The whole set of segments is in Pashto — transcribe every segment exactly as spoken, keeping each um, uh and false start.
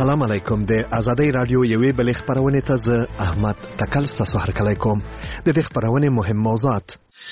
السلام علیکم. د آزادۍ رادیو یوې بلې خبرونه ته زه احمد تکل ستاسو هرکلی کوم. د دې خبرونې مهم موضوعات: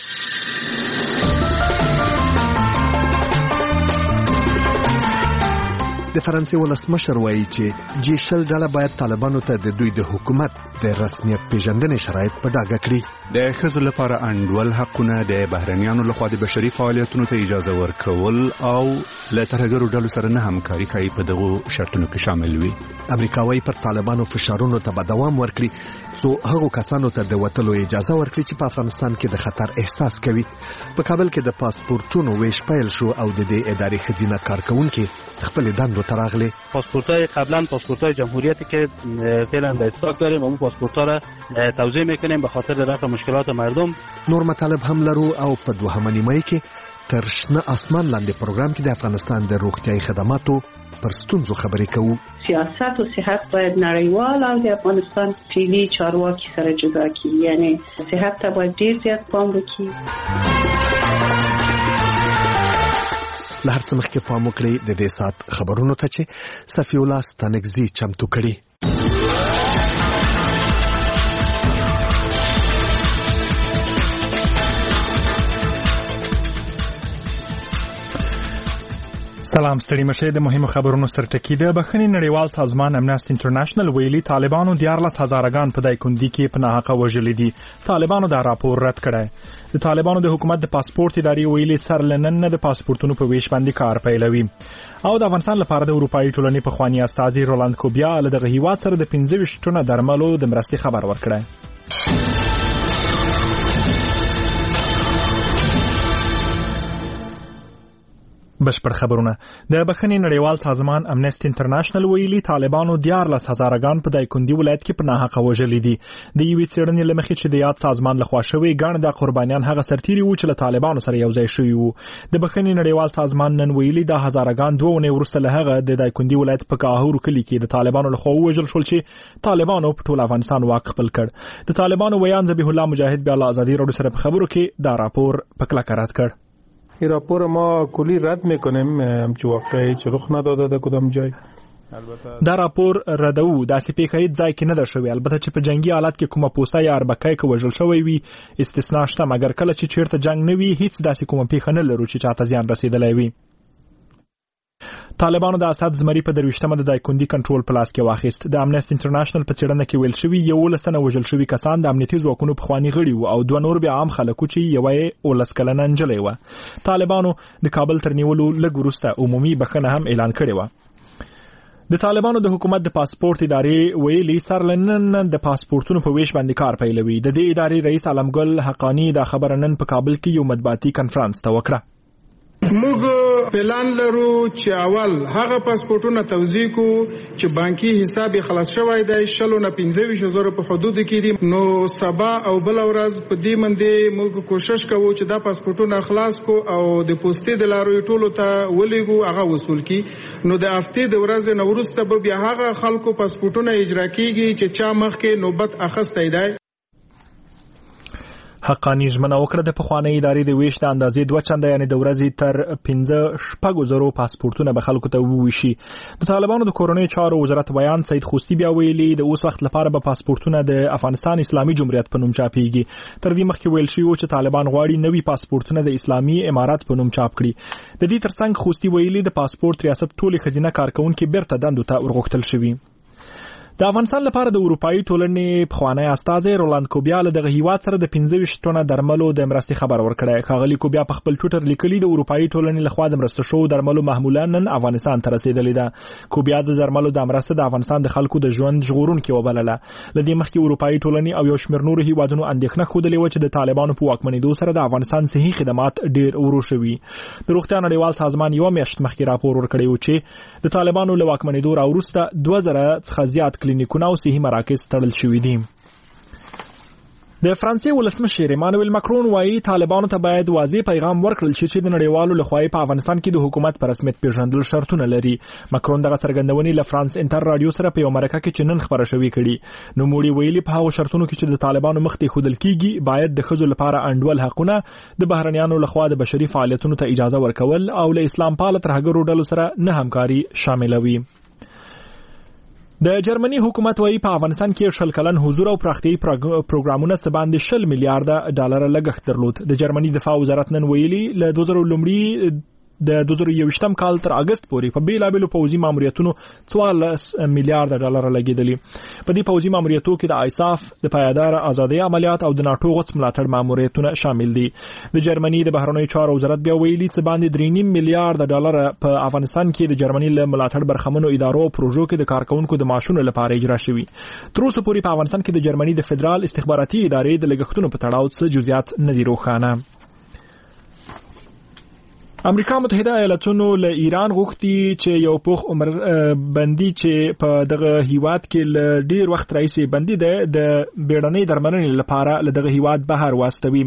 د فرانسې ولسمشر وایي چې جی شل ډله باید طالبانو ته د دوی د حکومت د رسمیت پیژندنې شرایط په ډاګه کړي. د ښځو لپاره انډول حقونه د بهرنیانو لخوا د بشري فعالیتونو ته اجازه ورکول او له ترهګرو ډلو سره نه همکاري کوي په دغو شرطونو کې شامل وي. امریکا وايي پر طالبانو فشارونو ته به دوام ورکړي څو هغو کسانو ته د وتلو اجازه ورکړي چې په افغانستان کې د خطر احساس کوي. په کابل کې د پاسپورتونو ویش پیل شو او د دې ادارې ښځینه کارکونکي خپل دندو ته راغلي. پاسپورت‌های قبلا پاسپورت‌های جمهوریتی که فعلا در استاک داریم اون پاسپورت‌ها را توزیع می‌کنیم به خاطر رفع مشکلات مردم. نور مطالب هم لرو او په دوهمه نیمه کې تر شنه اسمان لاندې پروګرام کې د افغانستان د روغتیايي خدماتو پر ستونزو خبرې کوو. سیاست و صحت باید نړیوال او د افغانستان فعلی چارواکي سره جدا کړي، یعنی صحت ته باید ډیر زیات پام وکړي. له هر څه مخکې پام وکړئ د دې ساعت خبرونو ته چې صفي الله ستانکزي چمتو کړي. سلام ستړي مشه. د مهمو خبرونو سرټکی د بخښنې نړیوال سازمان امنیسټي انټرنیشنل ویلي طالبانو دیارلس هزارګان په دایکندي کې په ناحقه وژلي دي. طالبانو دا راپور رد کړی. د طالبانو د حکومت د پاسپورت ادارې ویلي سرلنن نه د پاسپورتونو په ویش باندې کار پیلوي. او د افغانستان لپاره د اروپאי ټولنې په خواني استاذ رولاند کوبیا له دغه هیواد سره د پنځه ویشت ټنه درملو د مرستې خبر ورکړی. بشپړ خبرونه. د بخښنې نړیوال سازمان امنیسټي انټرنیشنل ویلي طالبانو دیارلس هزارګان په دایکندي ولایت کې په ناحقه وژلي دي. د یوې څېړنې له مخې چې د یاد سازمان لخوا شوې ګڼ د قربانیان هغه سرتیري وو چې له طالبانو سره یو ځای شوي وو. د بخښنې نړیوال سازمان نن ویلي د هزارګان دوه اونۍ وروسته له هغه د دایکندي ولایت په کاهور کلي کې د طالبانو لخوا وژل شول چې طالبانو په ټول افغانستان واک خپل کړ. د طالبانو ویان ذبیح الله مجاهد بیا له آزادي راډیو سره په خبرو کې دا راپور په کلکه رد کړ. این راپور ما کلی رد میکنیم همچون واقعی چه رخ نداده در کدام جای. دا راپور ردو داسې پیښه هیڅ ځای کې نه ده شوې، البته چې په جنگي حالت کې کومه پوسته یا اربکۍ کې وژل شوی وي استثنا شته، مګر کله چې چیرته جنگ نه وي هیڅ داسې کومه پیښه نه لرو چې چاته زیان رسیدلی وي. طالبانو د اسد زمری په درويشتمه د دایکندي کنټرول پلاس کې واخیست. د امنیسټي انټرنیشنل په څېړنه کې ویل شوی یو لسنه وژل شوی کسان د امنیتي ځواکونو په خواني غړي وو او دوه نور بیا عام خلکو چې یو یې ولس کلنه نجلې و. طالبانو د کابل تر نیولو لږ وروسته عمومي بخښنه هم اعلان کړې و. د طالبانو د حکومت د پاسپورت ادارې ویلي سرلنن د پاسپورتونو په ویش باندې کار پیلوي. د دې ادارې رئیس علمګل حقانی دا خبره نن په کابل کې یو مطبوعاتي کانفرنس ته وکړه. موږ پلان لرو چې اول هغه پاسپورتونه توزیع کو چې بانکي حساب خلاص شوی دی شلو نه پنځه ویشت زره په حدود کې دي. نو سبا او بل ورځ په دې باندې موږ کوشش کوو چې دا پاسپورتونه خلاص کو او د پوسټې د لارو ټولو ته ولېګو هغه وصول کی. نو د هفته د ورځې نو وروسته به بیا هغه خلکو پاسپورتونه اجرا کیږي چې چا مخکې نوبت اخیستی دی. حقانی ژمنه وکړه د پخوانۍ ادارې د ویش د اندازې دوه چنده یعنی د ورځې تر پنځه شپږو زرو پاسپورتونه به خلکو ته وویشي. د طالبانو د کورنۍ چارو وزارت بیان سید خوستی بیا ویلي د اوس وخت لپاره به پاسپورتونه د افغانستان اسلامي جمهوریت په نوم چاپیږي. تر دې مخکې ویل شوی و چې طالبان غواړي نوي پاسپورتونه د اسلامي امارات په نوم چاپ کړي. د دې ترڅنګ خوستی ویلي د پاسپورت ریاست ټولې ښځینه کارکونکي بیرته دندو ته ورغوښتل شوي. د افغانستان لپاره د اروپאי ټولنې پخوانی استاذ رولاند کوبیا له دغه هیواد سره د پنځه ویشت ټنه درملو د مرستې خبر ورکړی. ښاغلي کوبیا په خپل ټویټر لیکلي د اروپאי ټولنې لخوا د مرسته شوو درملو محموله نن افغانستان ته رسیدلې ده. کوبیا د درملو د مرسته د افغانستان د خلکو د ژوند ژغورونکې وبلله. له دې مخکې اروپאי ټولنې او یو شمېر نورو هیوادونو اندېښنه ښودلې وه چې د طالبانو په واکمنېدو سره د افغانستان صحي خدمات ډېر ورو شوي. د روغتیا نړیوال سازمان یوه میاشت مخکې راپور ورکړی و چې د طالبانو له واکمنېدو راوروسته دوه زره څخه زیات کلینیکونه او صحي مراکز تړل شوي دي. د فرانسې ولسمشر ایمانوئل ماکرون وایي طالبانو ته باید واضح پیغام ورکړل شي چې د نړیوالو لخوا په افغانستان کې د حکومت پر رسمیت پیژندل شرطونه لري. ماکرون دغه څرګندونې له فرانس انټر رادیو سره په یو مرکه کې چې نن خبره شوې کړي. نو موړي ویلي په هغو شرطونو کې چې د طالبانو مخ ته ښودل کیږي باید د ښځو لپاره انډول حقونه د بهرنیانو لخوا د بشري فعالیتونو ته اجازه ورکول او له اسلام پاله ترهګرو ډلو سره نه همکاري شامل وي. د جرمني حکومت وايي په افغانستان کې شل کلن حضور او پراختیايي پروګرامونه څه باندې شل میلیارډ ډالر لګښت درلود. د جرمني دفاع وزارت نن ویلي له دوه زره لومړي د دوه زره یوویشتم کال تر اگست پورې په بیلابېلو پوځي ماموریتونو څوارلس میلیارډ ډالر لګیدلي. په دې پوځي ماموریتونو کې د آیساف د پایدار ازادي عملیات او د ناتو غوڅ ملاتړ ماموریتونه شامل دي. د جرمني د بهرنیو چارو وزارت بیا ویلي چې باندې درې نیم میلیارډ ډالر په افغانستان کې د جرمني له ملاتړ برخمنو ادارو او پروژو کې د کارکونکو د معاشونو لپاره اجرا شوي. تر اوسه پورې په افغانستان کې د جرمني د فدرال استخباراتي ادارې د لګښتونو په تړاو څه جزئیات نه دي روښانه. امریکا متحده ایالاتونو له ایران غوښتي چې یو پوخ عمر بندي چې په دغه هیواد کې له ډیر وخت راځي بندي ده د بیړنۍ درملنې لپاره له دغه هیواد بهر واستوي.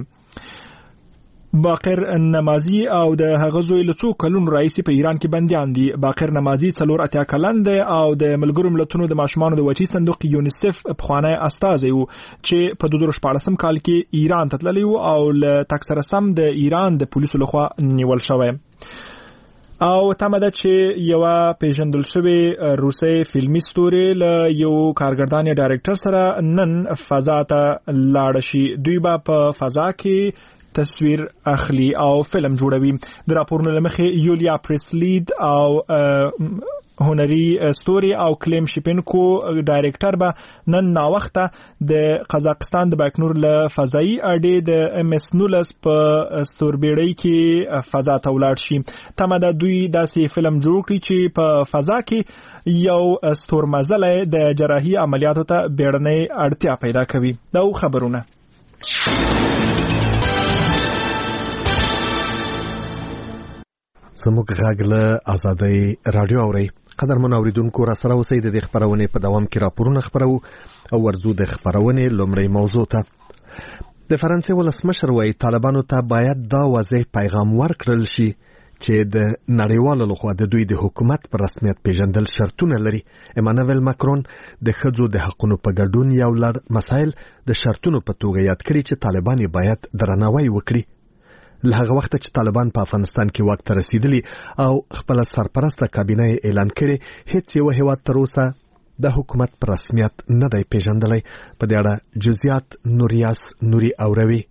باقر نمازي او د هغه زوی له څو کلونو راځي په ایران کې بنديان دي. باقر نمازي څلور اتیا کلن دی او د ملګرو ملتونو د ماشومانو د وچی صندوق یونیسف په خوانی استازي وو چې په دوه زره شپږم کال کې ایران ته تللی وو او له تکسر سم د ایران د پولیسو لخوا نیول شوی. او تمده چې یو پیژندل شوی روسي فلمي ستوري له یو کارګردان یا ډایرکټر سره نن فضا ته لاړ شي. دوی به په فضا کې تصویر اخلي او فلم جوړوي. د راپورونو لمخې یولیا پریسلید او هنري ستوري او کلیم شپینکو ډایرکټر به نن نا وخته د قزاقستان د باکنور له فضایي اډې د ام اس نولس په ستوربېړۍ کې فضا ته ولاړ شي. تمه دوی داسې فلم جوړ کړي چې په فضا کې یو ستورمزلی د جراحي عملیاتو ته بیړنۍ اړتیا پیدا کوي. دا خبرونه زموږ غږ له آزادۍ رادیو اوري. قدرمن اوریدونکو را سره اوسئ. د خبرونې په دوام کې راپورونه خبرو او ورزو د خبرونې لومړی موضوع ته. د فرانسې ولسمشر وايي طالبانو ته باید دا واضح پیغام ورکړل شي چې د نړیوالو لخوا د دوی د حکومت پر رسمیت پیژندل شرطونه لري. ایمانوئل ماکرون د ښځو د حقوقو په ګډون یو لړ مسایل د شرطونو په توګه یاد کړي چې طالبان باید درناوی وکړي. له هغه وخت چې طالبان په افغانستان کې واک ته رسیدلی او خپل سرپرسته کابینه اعلان کړي، هیڅ یو هیواد تر اوسه د حکومت پر رسمیت نه دی پیژندلی. په دې اړه جزئیات نوریاس نوري اوروي.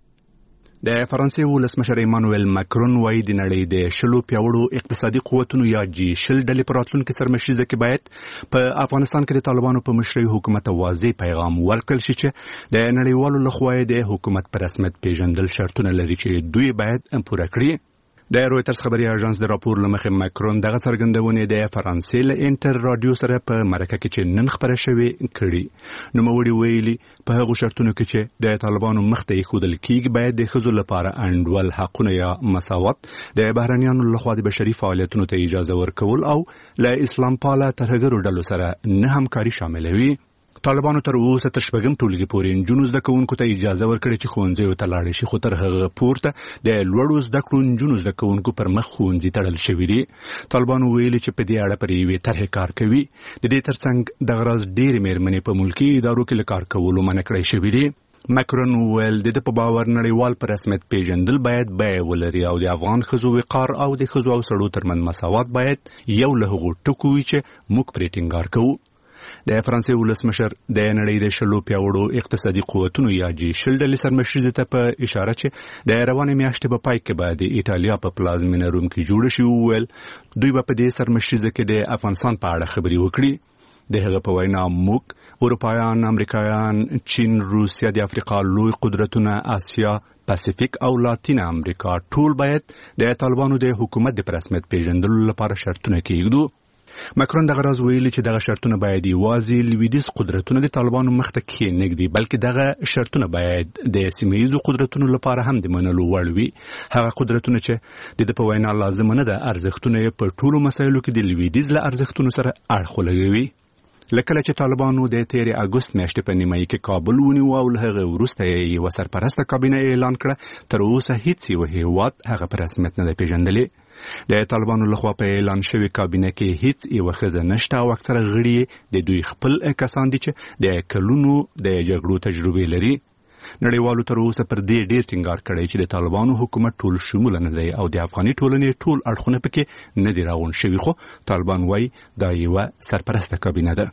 د فرانسې ولسمشر ایمانوئل ماکرون وايي د نړۍ د شلو پیاوړو اقتصادي قوتونو یا جی شل ډلې په راتلونکي سرمشریزه کې باید په افغانستان کې د طالبانو په مشرۍ حکومت واضح پیغام ورکړل شي چې د نړیوالو لخوا د حکومت په رسمیت پیژندل شرطونه لري چې دوی باید پوره کړي. د رويټرز خبري اژانس د راپور لمخې ماکرون دغه څرګندونه د فرانسې له انټر رادیو سره په مرکه کې چې نن خبره شوې کړي. نو موړي ویلي په هغه شرطونو کې چې د طالبانو مخته خودل کېږي باید د خزو لپاره انډول حقونه یا مساوات، د بهرنیانو لخوا د بشري فعالیتونو ته اجازه ورکول او له اسلام پاله ترهګرو ډلو سره نه همکاري شامل وي. طالبانو تر اوسه تر شپږم ټولګي پورې نجونو زده کوونکو ته اجازه ورکړې چې ښوونځیو ته لاړ شي، خو تر هغه پورته د لوړو زده کړو نجونو زده کوونکو پر مخ ښوونځي تړل شوي دي. طالبانو ویلي چې په دې اړه پر یوې طرحې کار کوي. د دې ترڅنګ دغه ورځ ډېرې مېرمنې په ملکي ادارو کې له کار کولو منع کړی شوي دي. ماکرون ویل د په باور نړیوال پر رسمیت پیژندل باید بیه ولري او د افغان ښځو وقار او د ښځو او سړو ترمنځ مساوات باید یو له هغو ټکو وي چې موږ پرې ټینګار کوو. د فرانسې ولسمشر د نړۍ د شلو پیاوړو اقتصادي قوتونو یا جی شل ډلې سرمشریزه ته په اشاره چې د روانې میاشتې په پای کې به د ایټالیا په پلازمینه روم کې جوړ شي وویل دوی به په دې سرمشریزه کې د افغانستان په اړه خبرې وکړي. د هغه په وینا موږ اروپایان، امریکایان، چین، روسیا، د افریقا لوی قدرتونه، آسیا، پاسفیک او لاتین امریکا ټول باید د طالبانو د حکومت د رسمیت پیژندلو لپاره شرطونه کېږدو. ماکرون دغه راز ویلي چې دغه شرطونه باید یوازې لویدیځ قدرتونه د طالبانو مخته کښېنږدي، بلکې دغه شرطونه باید د سیمه ییزو قدرتونو لپاره هم د منلو وړ وي. هغه قدرتونه چې د ده په وینا لازمه نه ده ارزښتونه یې په ټولو مسایلو کې د لویدیځ له ارزښتونو سره اړخ ولګوي. لکه چې طالبانو د تیرې اګوست میاشتې په نیمایي کې کابل ونیو او له هغه وروسته یې یوه سرپرسته کابینه اعلان کړه، تر اوسه هیڅ یو هیواد هغه په رسمیت نه دی پیژندلی. د طالبانو لخوا په اعلان شوی کابینه کې هیڅ یو ښځه نشته او اکثره غړي د دوی خپل کسان دي چې د کلونو د جګړو تجربه لري. نړیوالو تر اوسه پر دې ډیر ټینګار کړی چې د طالبانو حکومت ټول شمول نه دی او د افغاني ټولنې ټول اړخونه پکې نه دي راغونډ شوي، خو طالبان وايي دا یوه سرپرسته کابینه ده.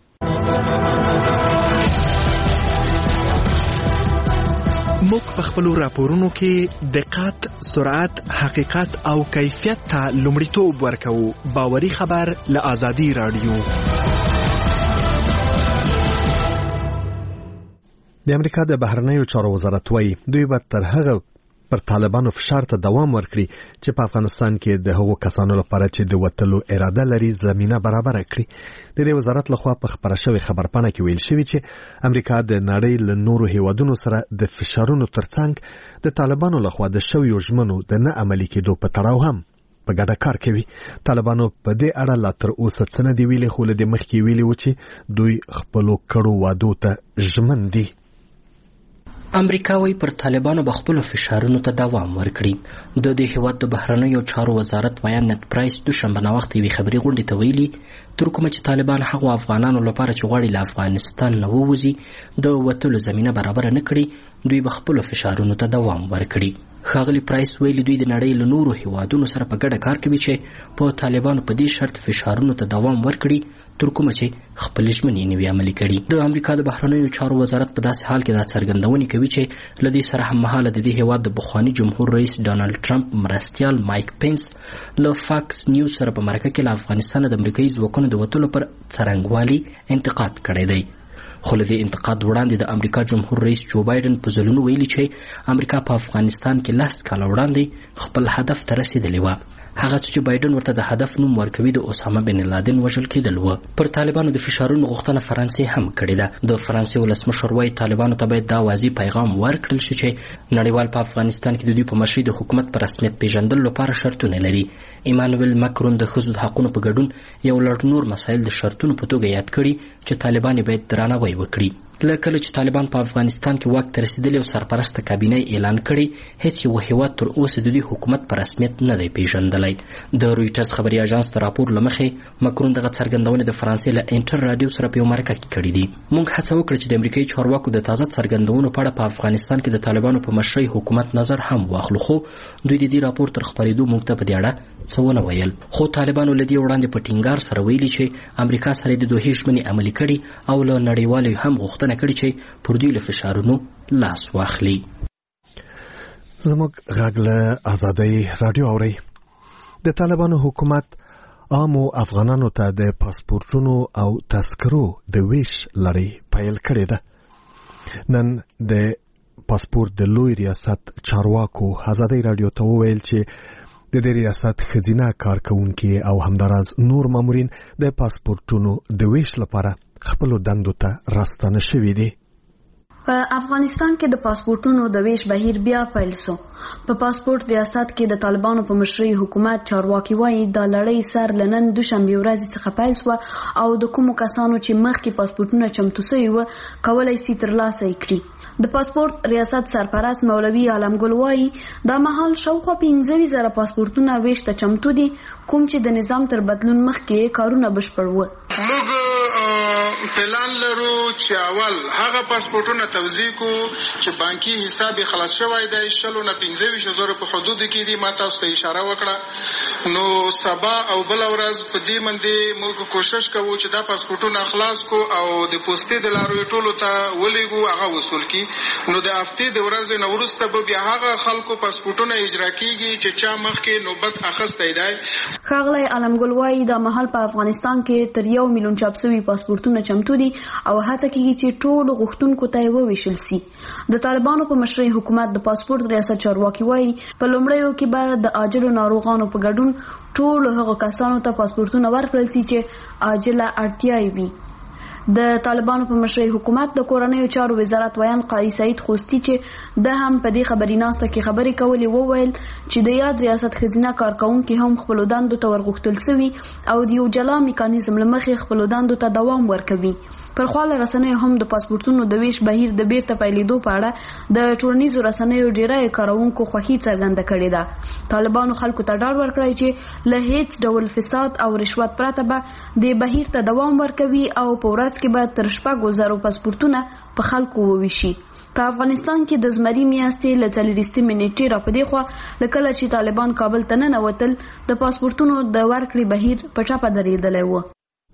موږ په خپل راپورونو کې دقت، سرعت، حقیقت او کیفیت ته لومړیتوب ورکوو. باوري خبر له آزادي رادیو. د امریکا د بهرنیو چارو وزارت وايي دوی به تر هغه پر طالبانو فشار ته دوام ورکړي چې په افغانستان کې د هغو کسانو لپاره چې د وتلو اراده لري زمينه برابر کړي. د دې وزارت لخوا په خبره شوی خبرپاڼه کې ویل شوی چې امریکا د نړۍ له نورو هیوادونو سره د فشارونو ترڅنګ د طالبانو لخوا د شویو ژمنو د نه عملي کېدو په تړاو هم په ګډه کار کوي. طالبانو په دې اړه لا تر اوسه څه نه دی ویلي، خو له دې مخکې ویلي و چې دوی خپلو کړو وعدو ته ژمن دي. امریکا وايي پر طالبانو به خپل فشارونو ته دوام ورکړي. د دې هیواد د بهرنیو چارو وزارت ویان نت پرایس دوشنبه ناوخته وی خبري غونډې ته ویلي تر کومه چې طالبان هغو افغانانو لپاره چې غواړي له افغانستان نه ووځي د وتلو زمينه برابر نه کړي، دوی به خپل فشارونو ته دوام ورکړي. ښاغلي پرایس ویلي دوی د نړۍ له نورو هیوادونو سره په ګډه کار کوي چې په طالبانو په دې شرط فشارونو ته دوام ورکړي تر کومه چې خپل ژمنې نه وي عملي کړي. د امریکا د بهرنیو چارو وزارت په داسې حال کې دا څرګندونې کوي چې له دې سره هممهاله د دې هیواد د بخواني جمهور رئیس ډانلډ ټرمپ مرستیال مایک پینس له فاکس نیوز سره په مرکه کې له افغانستان د امریکایي ځواکونو د وتلو پر څرنګوالي انتقاد کړی دی. خو له دې انتقاد وړاندې د امریکا جمهور رئیس جو بایدن په ځلونو ویلي چې امریکا په افغانستان کې لس کاله وړاندې خپل هدف ته رسېدلې وه. هغه چې بایدن ورته د هدف نوم ورکوي د اسامه بن لادن وژل کېدل و. پر طالبانو د فشارونو غوښتنه فرانسې هم کړې ده. د فرانسې ولسمشر وايي طالبانو ته باید دا واضح پیغام ورکړل شي چې نړیوال په افغانستان کې د دوی په مشرۍ د حکومت په رسمیت پیژندلو لپاره شرطونه لري. ایمانویل ماکرون د ښځو د حقونو په ګډون یو لړ نور مسایل د شرطونو په توګه یاد کړي چې طالبان باید درناوی وکړي. لکه کله چې طالبان په افغانستان کې واک ته رسیدلي او سرپرسته کابینه اعلان کړي، هیڅ یو هیواد تر اوسه د دوی حکومت په رسمیت نه دی پیژندلی. د رویټرز خبري اژانس د راپور له مخې ماکرون دغه څرګندونې د فرانسې له انټر رادیو سره په یو مرکه کې کړې دي. موږ هڅه وکړه چې د امریکایي چارواکو د تازه څرګندونو په اړه په افغانستان کې د طالبانو په مشرۍ حکومت نظر هم واخلو، خو دوی د دې راپور تر خپرېدو موږ ته په دې اړه څه ونه ویل. خو طالبانو له دې وړاندې په ټینګار سره ویلي چې امریکا سره د دوه ژمنې عملي کړي او له نړیوالو هم غوښتنه کړې چې پر دوی له فشارونو لاس واخلي. زموږ غږ له آزادۍ رادیو اوري. د طالبانو حکومت عامو افغانانو ته د پاسپورتونو او تذکرو د ویش لړۍ پیل کړې ده. نن د پاسپورت د لوی ریاست چارواکو آزادۍ رادیو ته وویل چې د دې ریاست خزینه کارکونکي او همداراز نور مامورین د پاسپورتونو د ویش لپاره خپل دندو ته راستانه شوي دي. په افغانستان کې د پاسپورتونو د ویش بهیر بیا پیل شو. په پاسپورت ریاست کې د طالبانو په مشرۍ حکومت چارواکي وايي د لړۍ سر لنن دوشنبه ورځ څخه پیل شو او د کومو کسانو چې مخکې پاسپورتونه چمتو شوي و کولای شي ترلاسه کړي. د پاسپورت ریاست سرپرست مولوي عالمګل وايي دا مهال شاوخوا پنځه زره پاسپورتونه ویش ته چمتو دي، کوم چې د نظام تر بدلون مخکې کارونه بشپړ و. موږ پلان لرو چې اول هغه پاسپورتونه توزیع کو چې بانکي حساب خلاص شوی دی شلو نه پنځه ویشت زره په حدود کې دي. ما تاسو ته اشاره وکړه نو سبا او بل ورځ په دې باندې موږ کوشش کوو چې دا پاسپورتونه خلاص کو او د پوسټې د لارو ټولو ته ولېږو هغه وصول کی. نو د هفتې د ورځې نه وروسته به بیا هغه خلکو پاسپورتونه اجرا کیږي چې چا مخکې نوبت اخیستی دی. ښاغلی عالمګل وايي دا مهال په افغانستان کې تر یو میلیون چاپ شوي پاسپورتونه چمتو دي او هڅه کیږي چې ټولو غوښتونکو ته یې وویشل سي. د طالبانو په مشرۍ حکومت د پاسپورت ریاست چارواکي وايي په لومړیو کې به د عاجلو ناروغانو په ګډون ټولو هغو کسانو ته پاسپورتونه ورکړل سي چې عاجله اړتیا وي. د طالبانو په مشرۍ حکومت د کورنیو چارو وزارت ویان قاری سعید خوستی چې د هم په دې خبري ناسته کې خبري کولې وویل چې د یاد ریاست خزینه کارکونکي هم خپل دندو ته ورغښتل سوي او د یو جلا میکانیزم لمخې خپل دندو ته دوام ورکوي. پر خواله رسنیو هم د پاسپورتونو د ویش بهیر د بیرته پیلېدو په اړه د ټولنیزو رسنیو ډیری کارونکو خوښي څرګنده کړې ده. طالبانو خلکو ته ډاډ ورکړی چې له هیڅ ډول فساد او رشوت پرته به د بهیر ته دوام ورکوي او په ورځ کې به تر شپږو زرو پاسپورتونه په خلکو وویشي. په افغانستان کې د زمري میاشتې له څلوېښتمې نیټې راپدې خوا له کله چې طالبان کابل ته ننوتل د پاسپورتونو د ورکړې بهیر په ټپه درېدلی و.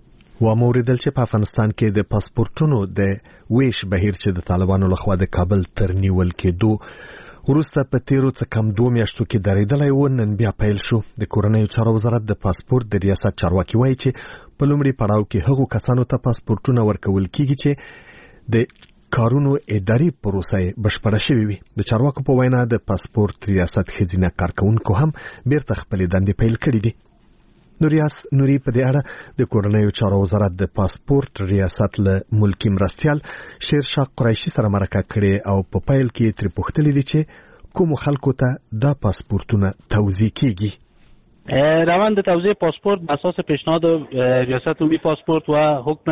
و موریدل چې په افغانستان کې د پاسپورتونو د ویش بهیر چې د طالبانو لخوا د کابل تر نیول کېدو وروسته په تیرو څه کم دوه میاشتو کې درېدلی و، نن بیا پیل شو. د کورنیو چارو وزارت د پاسپورت د ریاست چارواکي وایي چې په لومړي پړاو کې هغو کسانو ته پاسپورتونه ورکول کیږي چې د کارونو اداري پروسه بشپړه شوې وي. د چارواکو په وینا د پاسپورت ریاست ښځینه کارکونکو هم بیرته خپلې دندې پیل کړې دي. نوریاس نوري په دې اړه د کورنیو چارو وزارت د پاسپورت ریاست له ملکی مرستیال شیرشاه قریشي سره مرکه کړې او په پیل کې ترې پوښتلې دي چې کوم خلکو ته دا پاسپورتونه توزیع کیږي. روند توزیع پاسپورت بر اساس پیشنهاد ریاست عمومی پاسپورت و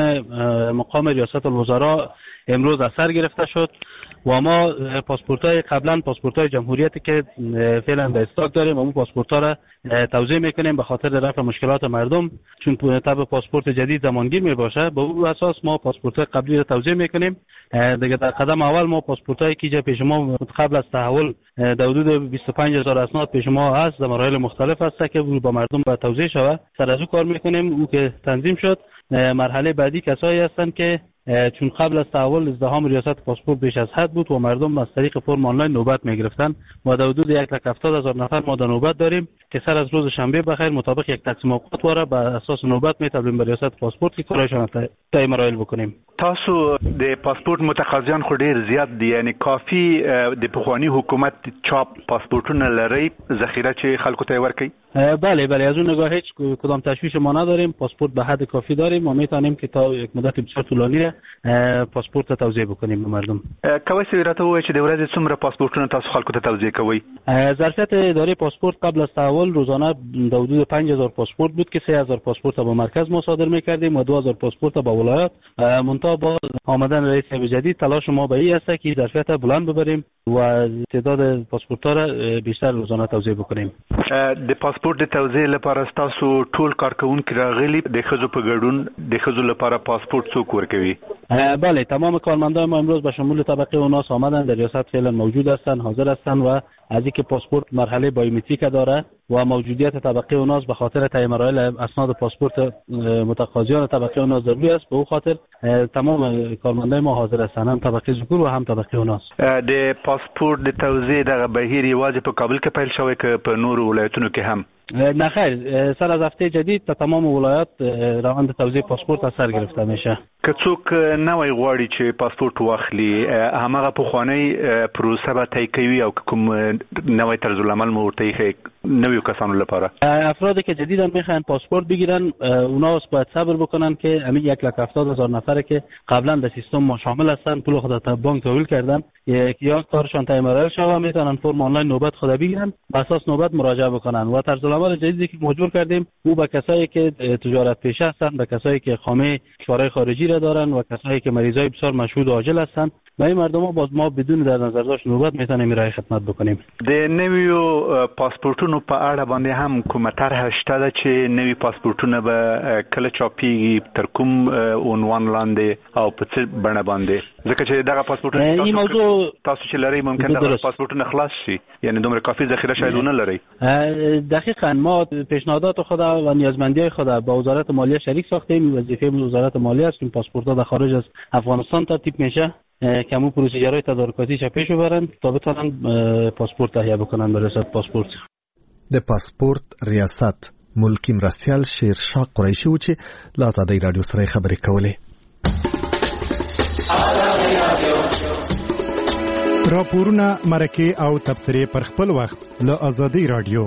حکم مقام ریاست الوزراء امروز از سر گرفته شد و ما پاسپورت‌های قبلا پاسپورت‌های جمهوریتی که فعلا به استاک داریم و اون پاسپورت‌ها را توزیع میکنیم به خاطر رفع مشکلات مردم، چون طبق پاسپورت جدید زمانگیر میباشه. به اون اساس ما پاسپورت‌های قبلی را توزیع میکنیم. دیگه در قدم اول ما پاسپورت‌هایی که پیش ما قبل از تحول در حدود بیست و پنج هزار اسناد پیش ما هست، در مراحل مختلف هست که با مردم با توزیع شود. سر از اون کار میکنیم. او که تنظیم شد، مرحله بعدی کسایی هستند که چون قبل از تحول ازدحام ریاست پاسپورت بیش از حد بود و مردم از طریق فرم آنلاین نوبت میگرفتن و در حدود یک لک هفتاد هزار نفر ما در نوبت داریم که سر از روز شنبه بخیر مطابق یک تقسیم اوقات واره بر اساس نوبت میتابیم به ریاست پاسپورت که کارشان طی مراحل بکنیم. تاسو د پاسپورت متقاضیان خو ډیر زیات دي، یعنی کافی د پخوانی حکومت چاپ پاسپورتونه لري ذخیره چې خلکو ته ورکړي؟ بله بله، از اون نگاه هیچ کدام تشویش ما نداریم. پاسپورت به حد کافی داریم و میتونیم که تا یک مدت بسیار طولانی پاسپورت ته توزیع بکنیم به مردم. کوي چې راته وایي چې د ورځې څومره پاسپورتونه تاسو خلکو ته توزیع کوي؟ ظرفیت اداره پاسپورت قبل از تحول روزانه در حدود پنج هزار پاسپورت بود که سه هزار پاسپورت به مرکز ما صادر میکردیم و دو هزار پاسپورت به ولایات. منتها با آمدن رئیس جدید تلاش ما به این است که ظرفیت بلند ببریم و تعداد پاسپورت‌ها را بیشتر روزانه توزیع بکنیم. د پاسپورت د توزیع لپاره تاسو ټول کارکونکو راغلي د خزو په ګډون د خزو لپاره پاسپورت څوک ورکوي؟ بله، تمام کارمندان ما امروز به شمول طبقه اوناس آمدن، در ریاست فعلا موجود هستند، حاضر هستند و از اینکه پاسپورت مرحله بایومتریک داره و موجودیت طبقه اوناس به خاطر طی مراحل اسناد پاسپورت متقاضیان طبقه اوناس ضروری است، به او خاطر تمام کارمندان ما حاضر هستند، هم طبقه ذکور و هم طبقه اوناس. د پاسپورت د توزیع دغه بهیر یوازې په کابل کې پیل شوی که په نورو ولایتونو کې هم؟ نه خیر، سر از هفته جدید تا تمام ولایات روند توزیع پاسپورت از سر گرفته میشه. که څوک نوی غواړي چې پاسپورت واخلي، همغه پخوانی پروسه به طی کوي او کوم نوی طرز العمل مو ورته ښیي نویو کسانو لپاره؟ افرادی که جدیدا میخواین پاسپورت بگیرن اونا باید صبر بکنن که همین یک لک هفتاد هزار نفره که قبلا در سیستم ما شامل هستن، پول خود تا بانک تحویل کردن، یا کارشان طی مراحل شوه میتونن فرم آنلاین نوبت خود بگیرن، به اساس نوبت مراجعه بکنن. و طرز العمل جدیدی که مجبور کردیم او به کسایی که تجارت پیشه هستن، به کسایی که خامه کشورهای خارجی را دارن و کسایی که مریضای بسیار مشهود و عاجل هستن، و این مردم ها باز ما بدون در نظر داشت نوبت میتونیم ارائه خدمت بکنیم. د نویو پاسپورتونو په اړه باندې هم کومه طرح شته ده چې نوی پاسپورتونه به کله چاپیږي، تر کوم عنوان لاندې او په څه بڼه باندې؟ ځکه چې دغه پاسپورتونه این موضوع تاسو چې لري ممکن دغه پاسپورتونه خلاص شي، یعنی دومره کافی ذخیره شاید نه لري. دقیقاً ما پیشنهادات خود و نیازمندی خود با وزارت مالیه شریک ساختیم. وظیفه وزارت مالیه است که پاسپورت‌ها در خارج از افغانستان ترتیب میشه که همون پروسیجرهای تدارکاتیش پیش ببرن تا بتونن پاسپورت تهیه بکنن به ریاست پاسپورت. د پاسپورت ریاست ملکی مرستیال شیرشاه قریشي و چې له آزادۍ راډیو سره خبرې کولې. راپورونه، مرکې او تبصرې پر خپل وخت له آزادۍ راډیو.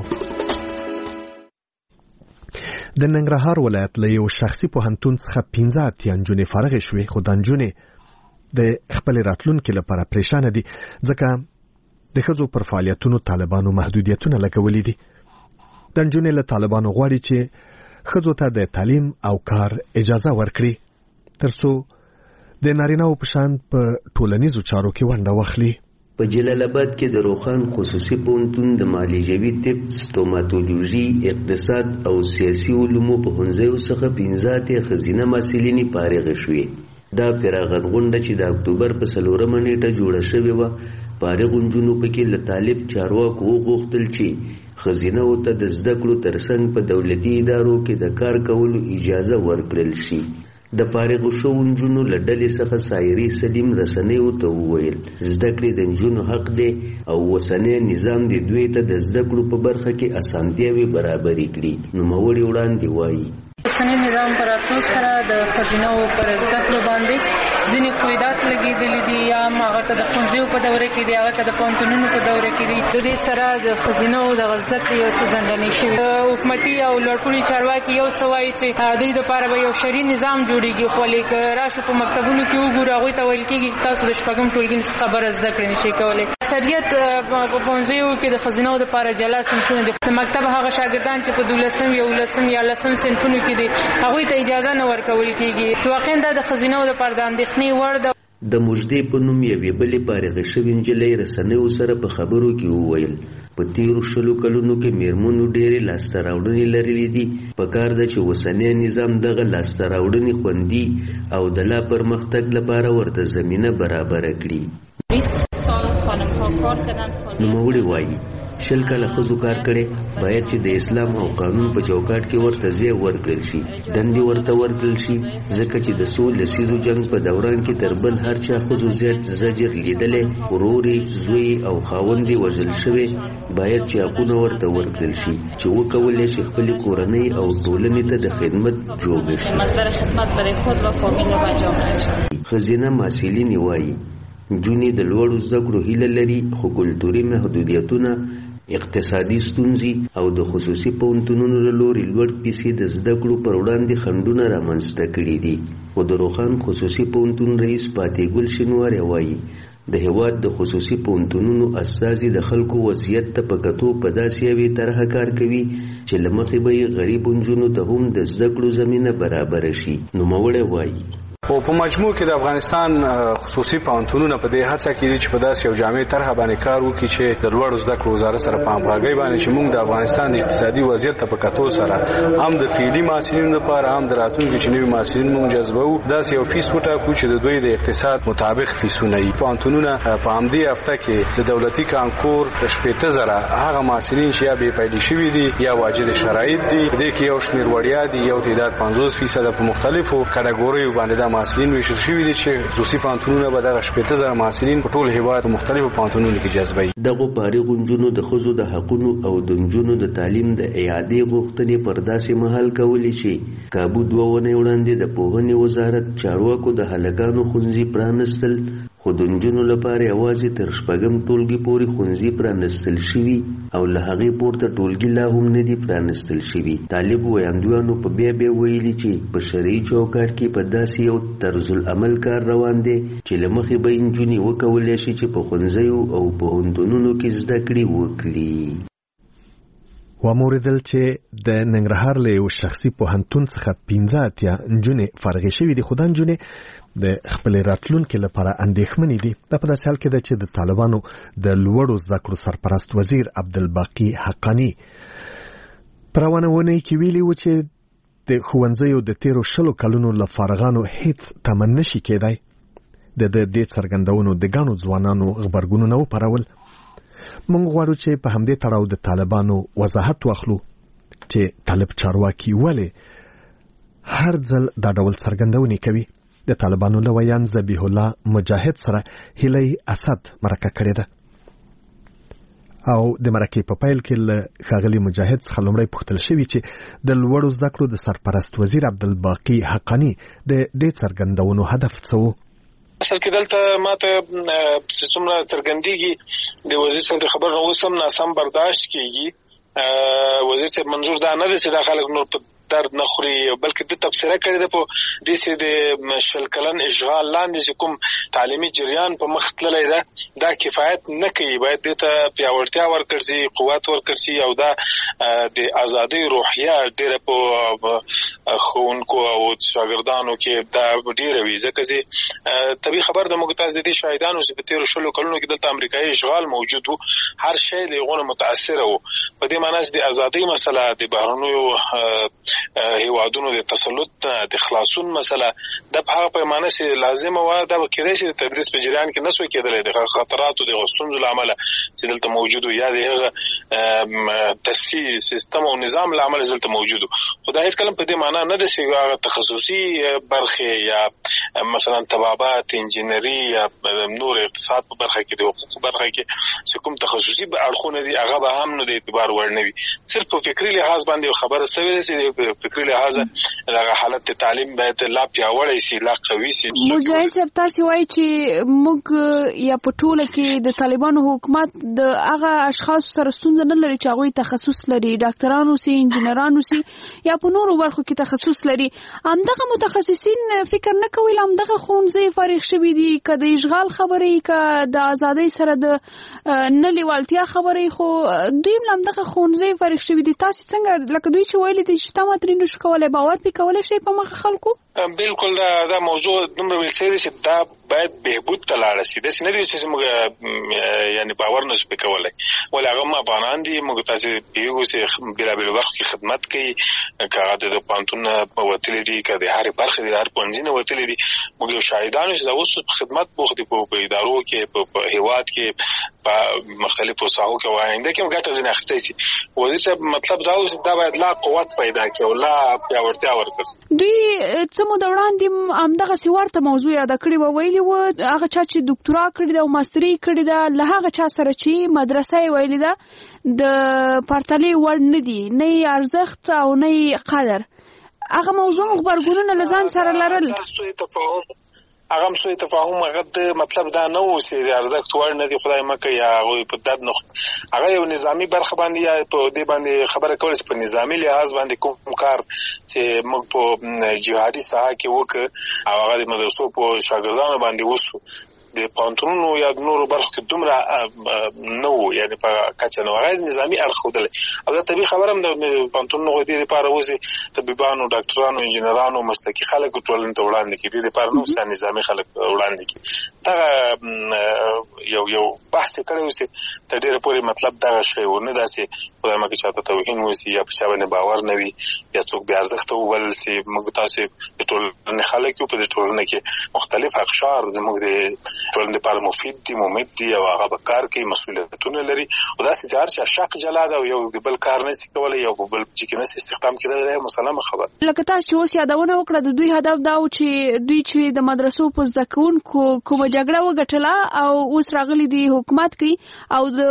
د ننګرهار ولایت له یو شخصي پوهنتون څخه پنځه اتیا نجونې فارغې شوې، خو دا نجونې د خپل راتلونکي لپاره پریشانه دي ځکه د ښځو پر فعالیتونو طالبانو محدودیتونه لګولي دي. د نجونې له طالبانو غواړي چې ښځو ته د تعلیم او کار اجازه ورکړي ترڅو د نارینه‌و په شان په ټولنیزو چارو کې ونډه واخلي. په جلال آباد کې د روخان خصوصي پوهنتون د معالجوي طب، ستوماتولوژي، اقتصاد او سیاسي علومو پوهنځیو څخه پنځه اتیا ښځینه محصلینې فارغې شوې. دا فراغت غونډه چې د اکتوبر په څلورمه نیټه جوړه شوې وه، فارغو نجونو پکې له طالب چارواکو وغوښتل چې ښځینهو ته د زده کړو ترڅنګ په دولتي ادارو کې د کار کولو اجازه ورکړل شي. د فارغ شوو نجونو له ډلې څخه سایري سلیم رسنیو ته وویل زده کړې د نجونو حق دی او اوسنی نظام د دوی ته د زده کړو په برخه کې اسانتیاوې برابرې کړي. نوموړي وړاندې وایي اوسنی نظام پر راتلو سره د ښځینو پر زده کړو باندې ځینې قیودات لګېدلي دي، یا هغه ته د ښوونځیو په دوره کې دي، هغه ته د پوهنتونونو په دوره کې دي. د دې سره د ښځینو دغه زده کړې یو څه ځنډنې شوي. حکومتي او لوړپوړي چارواکي یو څه وایي چې دوی دپاره به یو شرعي نظام جوړېږي، خو لیکه راشو په مکتبونو کې وګورو هغوی ته ویل کېږي چې تاسو د شپږم ټولګي خبره زده کړې نشئ کولی. اکثریت په ښوونځیو کې د ښځینو دپاره جلا صنفونه دي. د مکتب هغه شاګردان چې په دولسم یولسم یا لسم صنفونو کې دي هغوی ته اجازه نه ورکول کېږي، چې واقعا دا د ښځینو دپاره د اندېښنې وړ ده. د مجدې په نوم یوې بلې فارغې شوې نجلۍ رسنیو سره په خبرو کې وویل په تیرو شلو کلونو کې میرمنو ډېرې لاسته راوړنې لرلې دي. پکار ده چې اوسنی نظام دغه لاسته راوړنې خوندي او د لا پرمختګ لپاره ورته زمینه برابره کړي. نوموړي وایي شل کاله ښځو کار کړی، باید چې د اسلام او قانون په چوکاټ کې ورته ځای ورکړل شي، دندې ورته ورکړل شي، ځکه چې د څو لسیزو جنګ په دوران کې تر بل هر چا ښځو زیات زجر لیدلی، ورورې، زوی او خاوندې وژل شوی. باید چې حقونه ورته ورکړل شي چې وکولی شي خپلې کورنۍ او ټولنې ته د خدمت جوړه شي. ښځینه محصلینې وایي نجونې د لوړو زده کړو هیله لري، خو کلتوري محدودیتونه، اقتصادي ستونزې او د خصوصي پوهنتونونو له لوري لوړ پیسې د زده کړو پر وړاندې خنډونه رامنځته کړي دي. خو د روخان خصوصي پوهنتون رئیس پاتې ګل شینواری وایي د هېواد د خصوصي پوهنتونونو استازي د خلکو وضعیت ته په کتو په داسې یوې طرحه کار کوي چې له مخې به یې غریبو نجونو ته هم د زده کړو زمینه برابره شي. نوموړی وایي او په مجموع کې د افغانستان خصوصي پوهنتونونه په دې هڅه کې دي چې په داسې یو جامع طرحه باندې کار وکړي چې د لوړو زده کړو وزارت سره په همغږۍ باندې چې موږ د افغانستان د اقتصادي وضعیت ته په کتو سره هم د فعلي محصلینو لپاره هم د راتلونکي چې نوي محصلین موږ جذبوو، داسې یو فیس وټاکو چې د دوی د اقتصاد مطابق فیسونه وي. پوهنتونونه په همدې هفته کې د دولتي کانکور د شپېته زره هغه محصلین چې یا بې پیلي شوي دي یا واجد شرایط دي، په دې کې یو شمېر وړیا دي، یو تعداد پنځوس فیصده په مختلفو کټګوریو باندې دا محصلین ویشل شوي دي چې خصوصي پوهنتونونه به دغه شپېته زره محصلین په ټول هېواد په مختلفو پوهنتونونو کې جذبوي. دغو فارغو نجونو د ښځو د حقونو او د نجونو د تعلیم د اعادې غوښتنې پر داسې مهال کولی چې کابو دوه اونۍ وړاندې د پوهنې وزارت چارواکو د هلکانو ښوونځي پرانستل، خو د نجونو لپاره یوازې تر شپږم ټولګي پورې ښوونځي پرانستل شوي او له هغې پورته ټولګي لا هم نه دي پرانستل شوي. طالب ویاندویانو په بیا بیا ویلي چې په شرعي چوکاټ کې په داسې یو طرز العمل کار روان دی چې له مخې به نجونې وکولی شي چې په ښوونځیو او پوهنتونونو کې زده کړې وکړي. وموریدل چې د ننګرهار له یو شخصي پوهنتون څخه پنځه اتیا نجونې فارغې شوي دي، خو دا نجونې د خپل راتلونکي لپاره اندېښمنې دي. دا په داسې حال کې ده چې د طالبانو د لوړو زده کړو سرپرست وزیر عبدالباقي حقانی په روانه اونۍ کې ویلي و چې د ښوونځیو د تیرو شلو کلونو له فارغانو هیڅ تمن نشي کېدای. د دې څرګندونو د ګڼو ځوانانو غبرګونونه وپارول. موږ غواړو چې په همدې تړاو د طالبانو وضاحت واخلو چې طالب چارواکي ولې هر ځل دا ډول څرګندونې کوي. د طالبانو له ویان ذبیح الله مجاهد سره هیلۍ اسد مرکه کړې ده او د مرکې په پیل کې له ښاغلي مجاهد څخه لومړی پوښتل شوي چې د لوړو زده کړو د سرپرست وزیر عبدالباقي حقانی د دې څرګندونو هدف څه و. اصل کې دلته ماته څومره څرګندېږي د وزیر صاحب خبر نه اوس هم ناسم برداشت کېږي. وزیر صاحب منظور دا نه دی چې دا خلک نور په درد نه خوري، بلکې د تبصره کړې ده په دې چې د شل کلن اشغال لاندې چې کوم تعلیمي جریان په مخ تللی ده دا کفایت نه کوي. باید دې ته پیاوړتیا ورکړل شي، قوت ورکړل شي او دا د ازادۍ روحیه ډېره په ښوونکو او شاګردانو کې دا ډېره وي، ځکه چې طبیعي خبر ده موږ تاسو د دې شاهدانو چې په تېرو شلو کلونو کې دلته امریکایي اشغال موجود و، هر شی له هغو نه متاثره و. په دې معنی چې د ازادۍ مسله، د بهرنیو هیوادونو د تسلط د خلاصون مسله د په هغه پیمانه چې لازمه و دا به کېدای شي د تدریس په جریان کې نسو کېدلی د خطراتو د غوښتنو له امله چې دلته موجود و یا د هغه تاسیس سیستم او نظام له امله دلته موجود و. خو دا هیڅ کله په دې معنی معنا نه ده چې هغه تخصصي برخه یا مثلا طبابت انجینری یا نور اقتصاد په برخه کې د حقوق برخه کې چې کوم تخصصي اړخونه دي هغه به هم نه د اعتبار وړ نه وي. صرف په فکری لحاظ باندې خبره سوي چې په فکری لحاظ هغه حالت تعلیم باید لا پیاوړی شي، لا قوي شي. مجاهد صاحب تاسو وایي چې موږ یا په ټوله کې د طالبانو حکومت د هغه اشخاص سره ستونزه نه لري چې هغوی تخصص لري، ډاکټرانو سي، انجینرانو سي یا په نورو برخو کې تخصص لري. همدغه متخصصین فکر نه کوي همدغه ښوونځي فارغ شوي دي که د اشغال خبرې که د ازادۍ سره د نه لیوالتیا خبرې، خو دوی هم همدغه ښوونځي فارغ شوي دي. تاسو څنګه لکه دوی چې ویلي دي چې تا ماترې نشو کولی باور پرې کولی شئ په مخه خلکو؟ بالکل دا دا موضوع دومره ویل شوی چې دا باید بهبود ته لاړه شي. داسې نه دي چې موږ یعنی باور نشو پرې کولی، ولې هغه ما افغانان دي، موږ تاسې پوهېږو چې بېلابېلو برخو کې خدمت کوي، که هغه د پوهنتون نه وتلي دي که د هرې برخې د هر پوهنځي نه وتلي دي. موږ یو شاهدان یو چې دا اوس په خدمت بوخت دي په ادارو کې، په هېواد کې، په مختلفو ساحو کې او آینده کې هم ګټه ځینې اخیستی شي. وزیر صاحب مطلب دا و چې دا باید لا قوت پیدا کړي او لا پیاوړتیا ورکړي. دوی څه موده وړاندې همدغسې ورته موضوع یاده کړې وه، ویلي وه هغه چا چې دوکتورا کړې ده او ماستري کړې ده له هغه چا سره چې مدرسه یې ویلې ده د پرتلې وړ نه دي، نه یې ارزښت او نه یې قدر. هغه موضوع غبرګونونه له ځان سره لرل. هغه هم سوی تفاهم هغه د مطلب دا نه و چې د ارزښت وړ نه دي، خدای مکه یا هغوی په درد نه خوري. هغه یو نظامي برخه باندې یا په دې باندې خبره کوله چې په نظامي لحاظ باندې کوم کار چې موږ په جهادي ساحه کې وکړو او هغه د مدرسو په شاګردانو باندې وسو، د پوهنتونونو یا نورو برخو کې دومره نه وو، یعنی په کچه نه هغه نظامي اړخ ښودلی. او دا طبیعي خبره هم د پوهنتونونو دې لپاره اوس طبیبانو، ډاکټرانو، انجینرانو، مسلکي خلک ټولنې ته وړاندې کړي، دې لپاره نو څه نظامي خلک وړاندې کړي. دغه یو یو بحث یې کړی و چې تر ډېره پورې مطلب دغه شی و، نه داسې خدای مکړي چاته توهین وسي یا په چا باندې باور نه وي یا څوک بې ارزښته وبلل سي. موږ تاسې د ټولنې خلک یو، په دې ټولنه کې مختلف اقشار زموږ د ټولنې لپاره مفید دي، ممید دي او هغه به کار کوي، مسؤلیتونه لري. او داسې چې هر چا شق جلا ده او یو د بل کار نشي کولی، یو بل چې کې نشي استخدام کېدلی، دا مسلمه خبره. لکه تاسو چې اوس یادونه وکړه د دوی هدف دا و چې دوی چې د مدرسو په زده کوونکو کومه جګړه وګټله او اوس راغلي دي حکومت کوي او د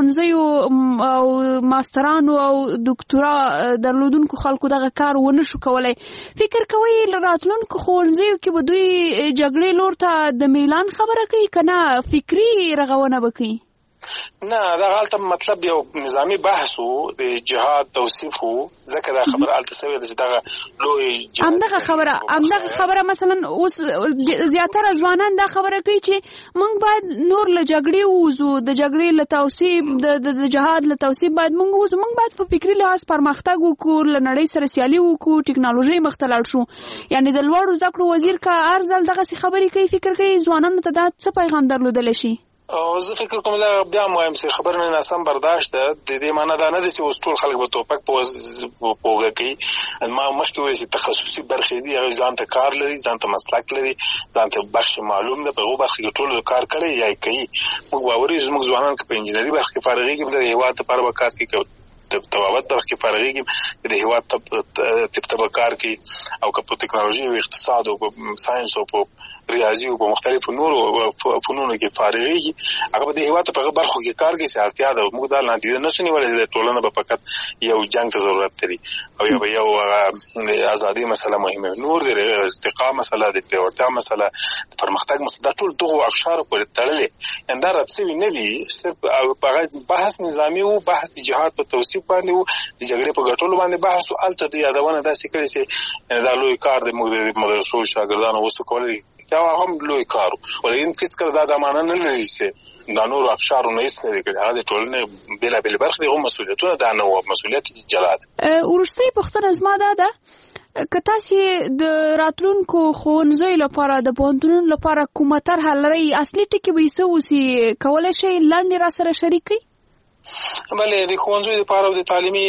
ښوونځیو او ماسترانو او دوکتورا درلودونکو خلکو دغه کار ونه شو کولی. فکر کوئ راتلونکو ښوونځیو کې به دوی جګړې لور ته د میلان خبره کوي که نه فکري رغونه به کوي؟ نه، دا هلته مطلب یو نظامي بحث و، د جهاد توصیف و، ځکه دا خبره هلته سوې ده چې دغه لوی همدغه خبره همدغه خبره مثلا اوس زیاتره ځوانان دا خبره کوي چې موږ باید نور له جګړې ووځو، د جګړې له توصیف، د جهاد له توصیف باید موږ ووځو، موږ باید په فکري لحاظ پرمختګ وکړو، له نړۍ سره سیالي وکړو، ټکنالوژۍ مخ ته لاړ شو. یعنی د لوړو زده کړو وزیر که هر ځل دغسې خبرې کوي، فکر کوي ځوانانو ته دا څه پیغام درلودلی شي؟ او زه فکر کوم دا بیا هم وایم چې خبره نه ناسم برداشت ده. د دې معنا دا نه ده چې اوس ټول خلک به توپک په اوږه کوي. ما مخکې وویل چې تخصصي برخې دي، هغوی ځان ته کار لري، ځان ته مسلک لري، ځان ته بخش معلوم ده، په هغو برخې کې ټولو کار کړی یا یې کوي. موږ باور یو زموږ ځوانان که په انجینري برخه کې فارغېږي د هېواد لپاره به کار کوي، طبابت برخه کې فارغېږي د هېواد طب ته به کار کوي، او که په ټکنالوژي او اقتصاد او په ساینس او په ریاضي او په مختلفو نورو فنونو کې فارغېږي، هغه به د هېواد په هغه برخو کې کار کوي چې اړتیا ده. موږ دا نادیده نشو نیولی چې ټولنه به فقط یو جنګ ته ضرورت لري او یا به یو ازادي مسله مهمه، نور د ارتقا مسله، د پیاوړتیا مسله، د پرمختګ مسله، دا ټول دغو اقشارو پورې تړلې، یعنې دا رد سوي نه دي. صرف هغه بحث نظامي و، بحث د جهاد په توصیف باندې و، د جګړې په ګټلو باندې بحث و. هلته د یادونه داسې کړې چې دا لوی کار د موږ د مدرسو شاګردانو اوسو کولی، دا هم لوی کار و، ولیکن هېڅکله دا دا معنا نه لري چې دا نورو اقشارو نه هېڅ نه دي کړي. هغه د ټولنې بېلابېلې برخې دي، هغو مسؤلیتونه دا نه وه، مسؤلیت جلا ده. وروستۍ پوښتنه زما دا ده که تاسې د راتلونکو ښوونځیو لپاره د پوهنتونونو لپاره کومه طرحه لرئ، اصلي ټکي به یې څه اوسي، کولی شئ لنډې را سره شریک کړئ؟ بله، د ښوونځیو لپاره او د تعلیمي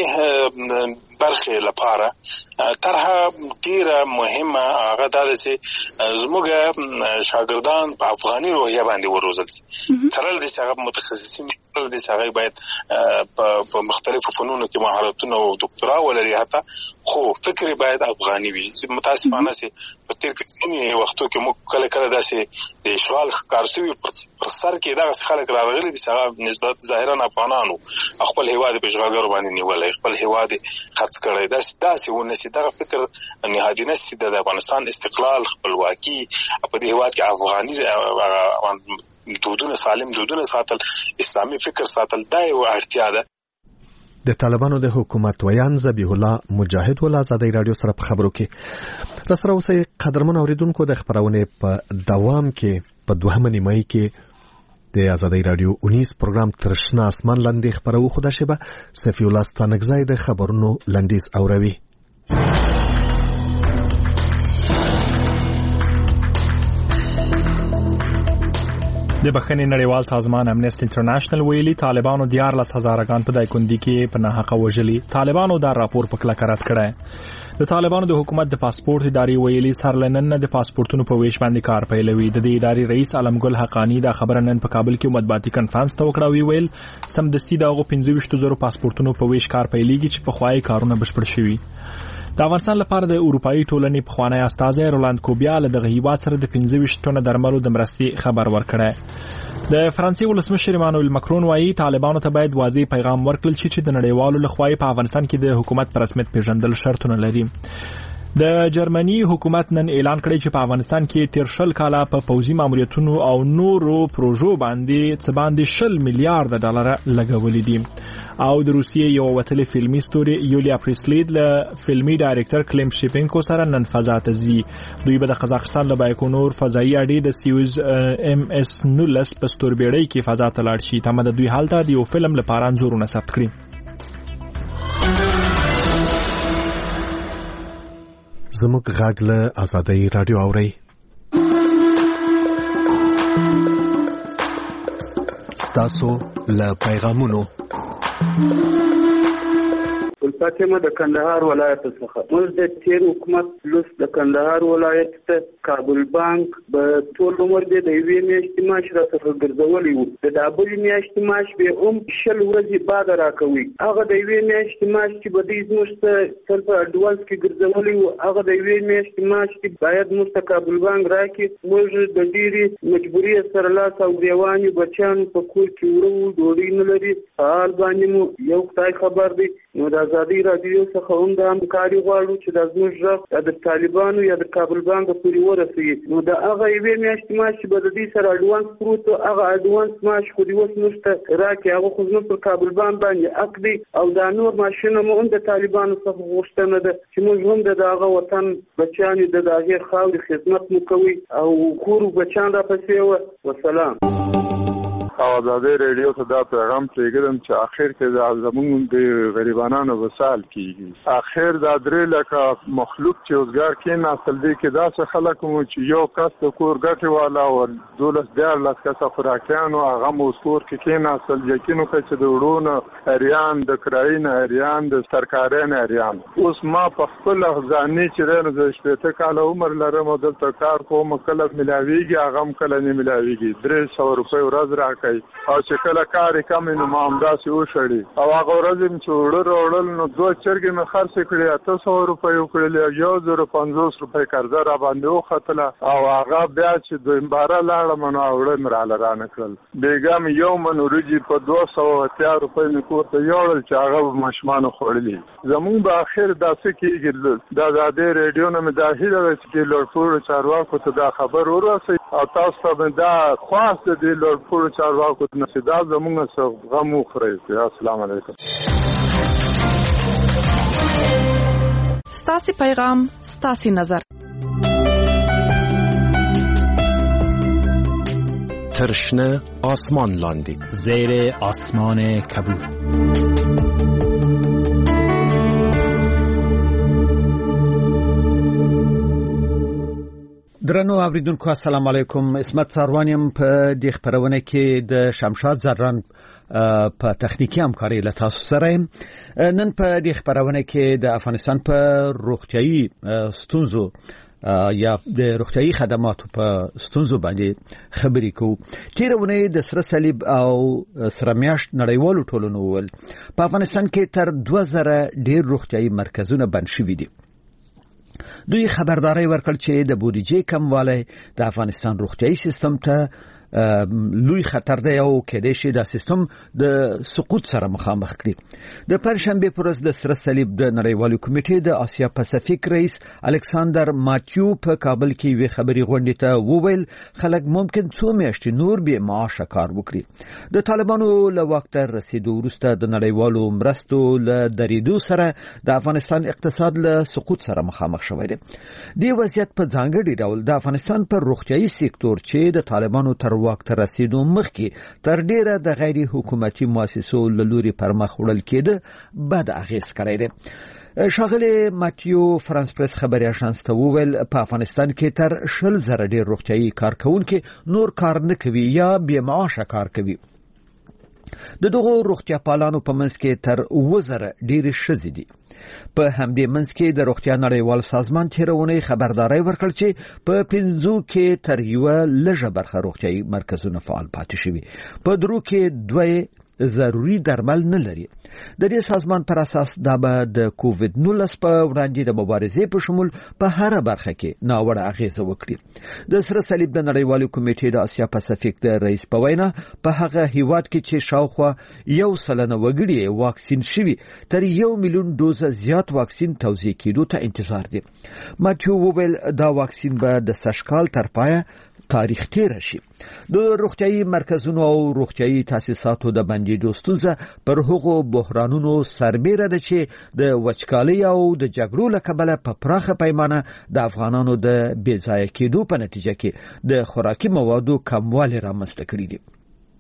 برخې لپاره طرحه ډېره مهمه هغه دا ده چې زموږ شاګردان په افغاني روحیه باندې وروزل شي، ترل دې چې هغه متخصصین کړل دي هغه باید په مختلفو فنونو کې مهارتونه او ډاکټرا ولري حتی خو فکر باید افغاني وي. متاسفانه سي په تیر کې ځینې وختو کې موږ کله کله داسې د اشغال کارسوي پر سر کې دا خلک راغلي دي چې نسبت ظاهرا افغانانو خپل هیواد په اشغالګرو باندې نیولای خپل هیواد خرڅ کړی دا داسې ونسي دا فکر نهادینه سي د افغانستان استقلال خپلواکي په دې هیواد کې افغاني دودونه سالم دودونه ساتل اسلامي فکر ساتل دا یو اړتیا ده. د طالبانو د حکومت ویان ذبیح الله مجاهد ول آزادۍ رادیو سره په خبرو کې رسره اوسې قدرمن اوریدونکو د خبرونه په دوام کې په دوهمه نیمه کې د آزادۍ رادیو انیس پروګرام ترشنا اسمان لاندې خبرو خو د شبه صفی الله ستانګزای د خبرونو لنډیز اوروي. د بخښنې نړیوال سازمان امنیست انټرنیشنل ویلي طالبانو دیارلس هزارګان په دایکندي کې په ناحقه وژلي. طالبانو دا راپور په کلکه رد کړی. د طالبانو د حکومت د پاسپورت ادارې ویلي سرلنن د پاسپورتونو په ویش باندې کار پیلوي. د دې ادارې رئیس علمګل حقانی دا خبره نن په کابل کې مطبوعاتي کانفرنس ته وکړه. وی ویل سمدستي دغه پنځه ویشت زره پاسپورتونو په ویش کار پیلېږي چې په خوای کارونه بشپړ شوي. د افغانستان لپاره د اروپאי ټولنې پخوانی استازی رولاند کوبیا له دغه هیواد سره د پنځه ویشت ټنه درملو د مرستې خبر ورکړی. د فرانسې ولسمشر ایمانوئل ماکرون وايي طالبانو ته باید واضح پیغام ورکړل شي چې د نړیوالو لخوا په افغانستان کې د حکومت پر رسمیت پیژندل شرطونه لري. د جرمني حکومت نن اعلان کړی چې په افغانستان کې تیر شل کاله په پوځي ماموریتونو او نورو پروژو باندې څه باندې شل میلیارډ ډالر لګولې دي. او د روسیې یو وتلې فلمي ستوري یولیا پریسلید له فلمي ډایرکټر کلیم شیپینکو سره نن فضا ته ځي. دوی به د قزاقستان له بایکونور فضایي اډې د سیوز ام اس نولس په ستوربېړۍ کې فضا ته لاړ شي. تمه د دوی هلته د یو فلم لپاره انځورونه ثبت کړي. زموږ غږ له آزادۍ رادیو اوري. ستاسو له پیغامونو فاطمه د کندهار ولایت څخه موږ د تیر حکومت لوس د کندهار ولایت ته کابل بانک به ټول عمر د یوې میاشتې معاش راڅخه ګرځولي وو. د دابلې میاشتې معاش به هم شل ورځې بعد راکوي. هغه د یوې میاشتې معاش چې به دوی زموږ ته تل په اډوانس کې ګرځولي وو هغه د یوې میاشتې معاش چې باید موږ ته کابل بانک راکړي. موږ د ډېرې مجبورۍ سره لاس او ګریوان یو بچیان په کور کې ورو ډوډۍ نه لري. په حال باندې مو یو خدای خبر دی. نو د آزادۍ رادیو څخه هم د همکاري غواړو چې د زموږ غږ د طالبانو یا د کابل بانک پورې ورسوي. نو د هغه یوې میاشتې معاش چې به د دې سره اډوانس پروت هغه اډوانس معاش خو دې اوس موږ ته راکړي. هغه خو زموږ پر کابل بانک باندې حق دی او دا نور معاشونه مو هم د طالبانو څخه غوښتنه ده چې موږ هم د هغه وطن بچیان د هغې خاورې خدمت مو کوي او کور بچیان راپسې وه. وسلام. آزادۍ رادیو ته دا پیغام پرېږدم چې اخر کې د زمونږ د غریبانو وسایل کیږي. اخر دا درې لکه مخلوق چې اوسګار کې ناسل دی کې داسې خلک مو چې یو کس د کور ګټې والا او دولس دیارلس کسه خوراکیانو هغه مو کور کې کې ناسل یقین وکړي چې د وړو اریان د کرایي نه اریان د سرکاري نه اریان. اوس ما په خپل ځاني چې رانه د شپېته کاله عمر لرم او دلته کار کوم کله ملاویږي هغه هم کله نه ملاویږي. درې سوه روپۍ ورځ راکړي او چې کله کار کم نو ما همداسې وشړي او هغه ورځ مې چې وړه راوړل نو دوه چرګې مې خرڅې کړې اته سوه روپۍ وکړلې یو زر پنځوس روپۍ قرضه را باندې وختله او هغه بیا چې دویم باره لاړم نو وړه مې راله رانه کړل. بېګا مې یو من وریجې په دوه سوه اتیا روپۍ مې کور ته یوړل چې هغه به ماشومانو خوړلي. زمونږ به اخر داسې کېږي د آزادۍ رادیو نه مې دا هیله ده چې لوړپوړو چارواکو ته دا خبر ورسوي او تاسو ته مې دا خواست د دې لوړپوړو چارواکو نصیدا زمونږ څخه غم وخورئ. السلام علیکم. ستاسو پیغام ستاسو نظر ترشنه آسمان لاندې زیر آسمان کبود. درنو اوریدونکو السلام علیکم. اسمت ساروانیم په دې خبرونه کې د شمشاد زران په تخنیکی همکاري له تاسو سره. نن په دې خبرونه کې د افغانستان په روغتيایي ستونزو یا د روغتيایي خدماتو په ستونزو باندې خبرې کوو. تیرونه د سره صلیب او سره میاشت نړیوالو ټولنو ول په افغانستان کې تر دوه زره ډیر روغتيایي مرکزونه بند شوي دي. دوی خبرداري ورکړ چې د بودیجې کموالی د افغانستان روغتيایي سیستم ته لوی خطر دی او کېدای شي دا سیستم د سقوط سره مخامخ کړي. د پنځشنبه پر ورځ د سره صلیب د نړیوالو کمیټې د آسیا پاسفیک رئیس الکساندر ماتیو په کابل کې وی خبري غونډې ته وویل خلک ممکن څو میاشتې نور به معاش کار وکړي. د طالبانو له واک ته رسیدو وروسته د نړیوالو مرستو له درېدو سره د افغانستان اقتصاد له سقوط سره مخامخ شوی دی. د وضعیت په ځانګړي ډول د افغانستان پر روغتيایي سکتور چې د طالبانو تر واک ته رسیدو مخکې تر ډیره د غیر حکومتي مؤسسو له لوري پرمخ وړل کېده بد اغیز کړی دی. شاغلی ماتیو فرانس پریس خبري اژانس ته وویل په افغانستان کې تر شل زره ډیر روغتيایي کارکونکي نور کار نه کوي یا بې معاشه کار کوي. د دغو روغتیا پالانو په منځ کې تر اووه زره ډېرې ښځې دي. په همدې منځ کې د روغتیا نړیوال سازمان تیرونې خبرداري ورکړ چې په پنځو کې تر یوه لږه برخه روغتیایي مرکزونه فعال پاتې شوي. په درو کې دوه ضروري درمل نه لري. د دې سازمان پر اساس دا به د کووډ نولس په وړاندې د مبارزې په شمول په هر برخه کې ناوړه اغیزه وکړي. د سره صلیب د نړیوالو کمیټې د آسیا پاسفیک د رئیس په وینا په هغه هیواد کې چې شاوخوا یو سلنه وګړي واکسین شوي تر یو میلیون ډوز زیات واکسین توزیع کېدو ته انتظار دي. ماتیو وویل دا واکسین به د سږکال تر پایه تاریخ تیر شي. د روغتيایي مرکزونو او روغتيایي تاسیساتو د بندیدو ستونزه پر هغو بحرانونو سربېره ده چې د وچکالۍ او د جګړو له کبله په پراخه پیمانه د افغانانو د بې ځایه کېدو په نتیجه کې د خوراکي موادو کموالی رامنځته کړی دي.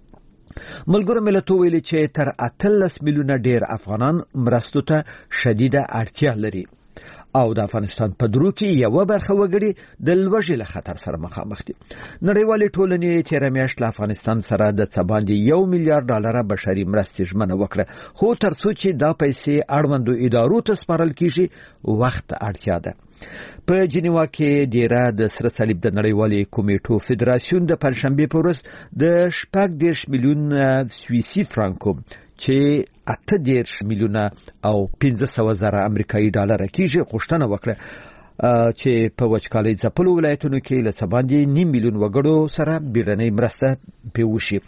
ملګرو ملتونو ویلي چې تر اتلس میلیونه ډیر افغانان مرستو ته شدیده اړتیا لري او د افغانستان په درو کې یو برخه وګړي د لوږې له خطر سره مخامخ دي. نړیوالې ټولنې تیر میاشت له افغانستان سره د څه باندې یو میلیارډ ډالر بشري مرستې ژمنه وکړه، خو ترڅو چې دا پیسې اړوندو ادارو ته سپارل کیږي وخت اړتیا ده. په جنیوا کې دیره د سره صلیب د نړیوالې کمیټو فدراسیون د پنځشنبه په ورځ د شپږ دېرش میلیون سویسي فرانکو چې اته دېرش میلیونه او پنځه سوه زره امریکایي ډالر کېږي غوښتنه وکړه چې په وچکالۍ ځپلو ولایتونو کې له څه باندې نیم میلیون وګړو سره بیړنۍ مرسته پرې وشي.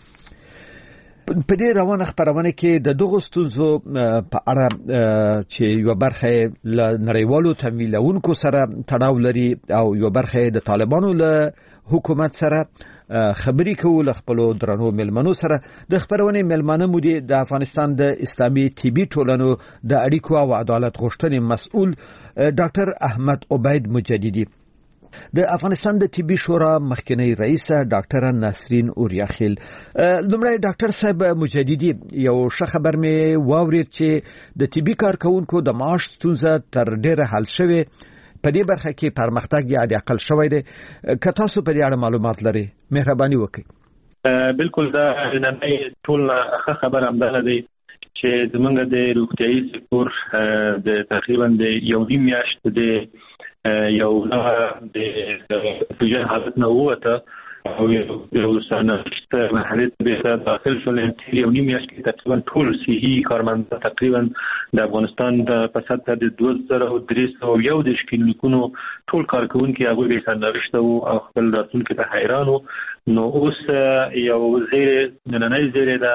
په دې روانه خبرونه کې د دغو ستونزو په اړه چې یو برخه له نړیوالو تمویلونکو سره تړاو لري او یو برخه د طالبانو له حکومت سره خبري کول خپل درنو ملمنو سره د خبرونه ملمنه مودي د افغانستان د اسلامي طبي ټولنو د اړیکو او عدالت غوښتنې مسؤل ډاکټر احمد عبید مجددي، د افغانستان د طبي شورا مخکنی رئیس ډاکټر نسرین اوریاخیل. لومړی ډاکټر صاحب مجددي، یو ښه خبر مې واورید چې د طبي کارکونکو د معاش ستونزه تر ډیره حل شوه. په دې برخه کې پرمختګ یا د اقل شوی دی. که تاسو په دې اړه معلومات لرئ مهرباني وکړئ. بالکل دا نن ټول ښه خبر هم ده دی چې زمونږ د روغتیایي سکتور د تقریبا د یو نیم میاشت د یو د فوجي حالت نه ووته او یو سنشت مرحله به داخل شول. یو نیم میاشت کې تقریبا ټول صحي کارمند تقریبا د افغانستان د پسد د دوه زره او درې سوه یو د کلینیکونو ټول کارکونکي هغه به سرنوشت او خپل راتلونکي ته حیران. نو اوس یو زیر نننۍ زیر ده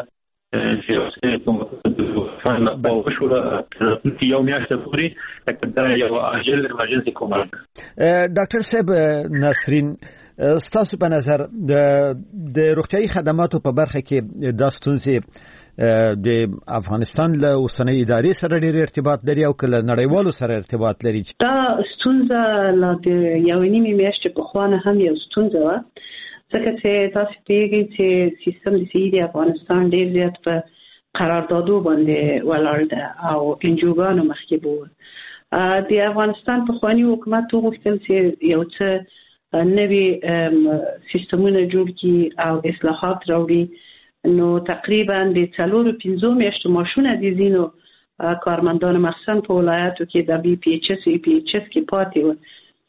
چې کوم په شوره یو میاشت پورې دا یو اجل ایمرجنسي کومه. ډاکټر صاحب نسرین، ستاسو په نظر د د روغتیایي خدماتو په برخه کې د ستونزې د افغانستان له اوسنۍ ادارې سره ډېر ارتباط لري او کله نړیوالو سره ارتباط لري؟ دا ستونزه لا د یو نیمه میاشتې په خوانه هم یو ستونزه و، ځکه چې تاسو پیږئ چې سیستم د صحي د افغانستان ډېر زیات په قراردادو باندې ولاړ ده او انجوګانو مخکې بو. د افغانستان په خواني حکومت وغوښتل چې یو څه نوی سیستمونه جوړ کړي او اصلاحات راوړي. نو تقریبا د څلورو پنځو میاشتو ماشونه د زینو کارمندان مخصوصا په ولایتو کې د بي پی ایچ اس ای پی ایچ اس کې پاتې و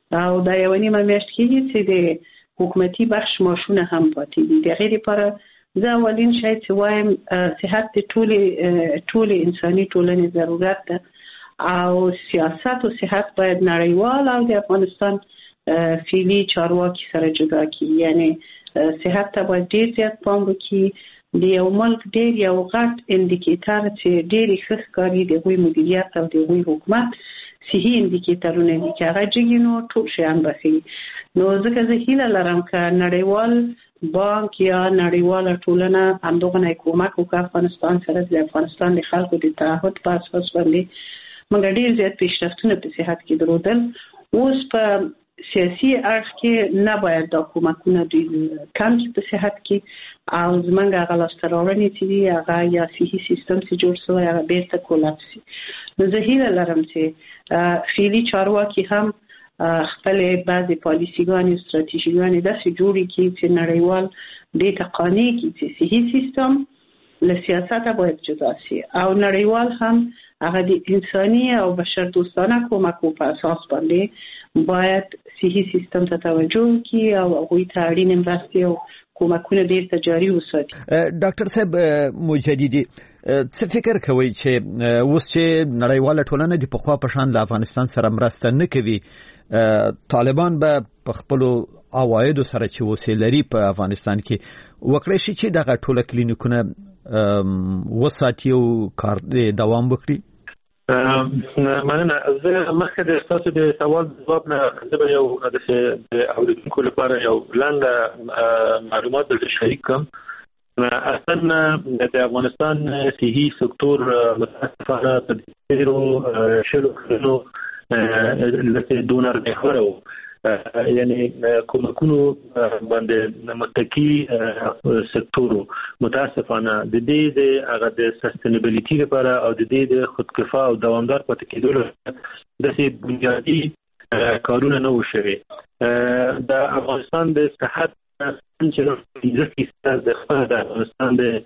او دا یو نیمه میاشت کېږي چې د حکومتي بخش ماشونه هم پاتې دي. د غیر لپاره زه اولین شاید چې وایم صحت د ټولې ټولې انساني ټولنې ضرورت ده او سیاست او صحت باید نړیوال او د افغانستان فعلی چارواکي سره جدا کړي. یعنی صحت ته باید ډیر زیات پام وکړي. د یو ملک ډیر یو غټ انډیکیټر چې ډیر ښه ښکاري د هغوی مدیریت او د هغوی حکومت صحي انډیکیټرونه دي چې هغه جګي نو ټول شیان بخي. نو ځکه زه هیله لرم که نړیوال بانک یا نړیواله ټولنه همدغه کومک وکړي افغانستان سره د افغانستان د خلکو د تعهد په اساس باندې موږ ډیر زیات پیشرفتونه په صحت کې درلودل. اوس په سیاسي اړخ کې نه باید دا کومکونه دوی کم کړي په صحت کې او زمونږ هغه لاسته راوړنې چې دي هغه یا صحي سیستم چې جوړ شوی هغه بیرته کولاپس شي. نو زه هیله لرم چې فعلي چارواکي هم خپلې بعضې پالیسیګانې او ستراتیژیګانې داسې جوړې کړي چې نړیوال دې ته قانع کړي چې صحي سیستم له سیاسته باید جدا شي او نړیوال هم هغه د انساني او بشر دوستانه کومکو په اساس باندې باید صحي سیستم ته توجه وکړي او هغوی ته اړینې مرستې او کومکونه ډېر ته جاري وساتي. ډاکټر صاحب مجددي څه فکر کوي چې اوس چې نړیواله ټولنه د پخوا په شان له افغانستان سره مرسته نه کوي طالبان به په خپلو عوایدو سره چې وسیله لري په افغانستان کې وکړی شي چې دغه ټوله کلینیکونه وساتي او کار دوام وکړي؟ مننه. زه مخکې د تاسو د سوال ځواب نه زه به یو د اوریدونکو لپاره یو لاندې معلومات درته شریک کړم. اصلا د افغانستان صحي سکتور متاسفانه په ډېرو شلو کلونو لکه ډونر محور و، یعنی کومکونو باندې متکی سکتور متاسفانه د دې د هغه د سستینبیلیټي لپاره او د دې د خودکفا او دوامدار پاتې کېدو لپاره د بنیادی کارونه نه وشوي. د افغانستان د صحت چې د خپل د افغانستان د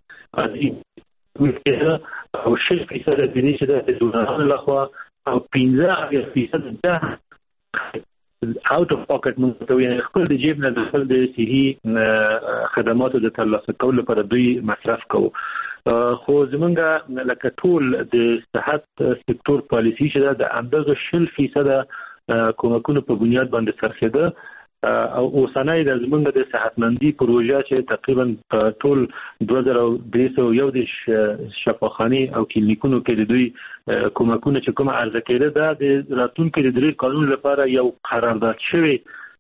او شل فیصد د دې چې د دونرانو لخوا او پنځه فیصد د out of pocket موږ ته وایي خپل د جیب نه د خپل د صحي خدماتو د ترلاسه کولو لپاره دوی مصرف کوو. خو زمونږ لکه ټول د صحت سکتور پالیسي چې د اندازه شل فیصد کومکونو په بنیاد باندې صرفېده او اوسنۍ د زمونږ د صحتمندي پروژه چې تقریبا ټول دوه زره درې سوه یو دېرش شفاخانې او کلینیکونو کې د دوی کومکونه چې کومه عرضه کېده دا د راتلونکي د درې کلونو لپاره یو قرارداد شوی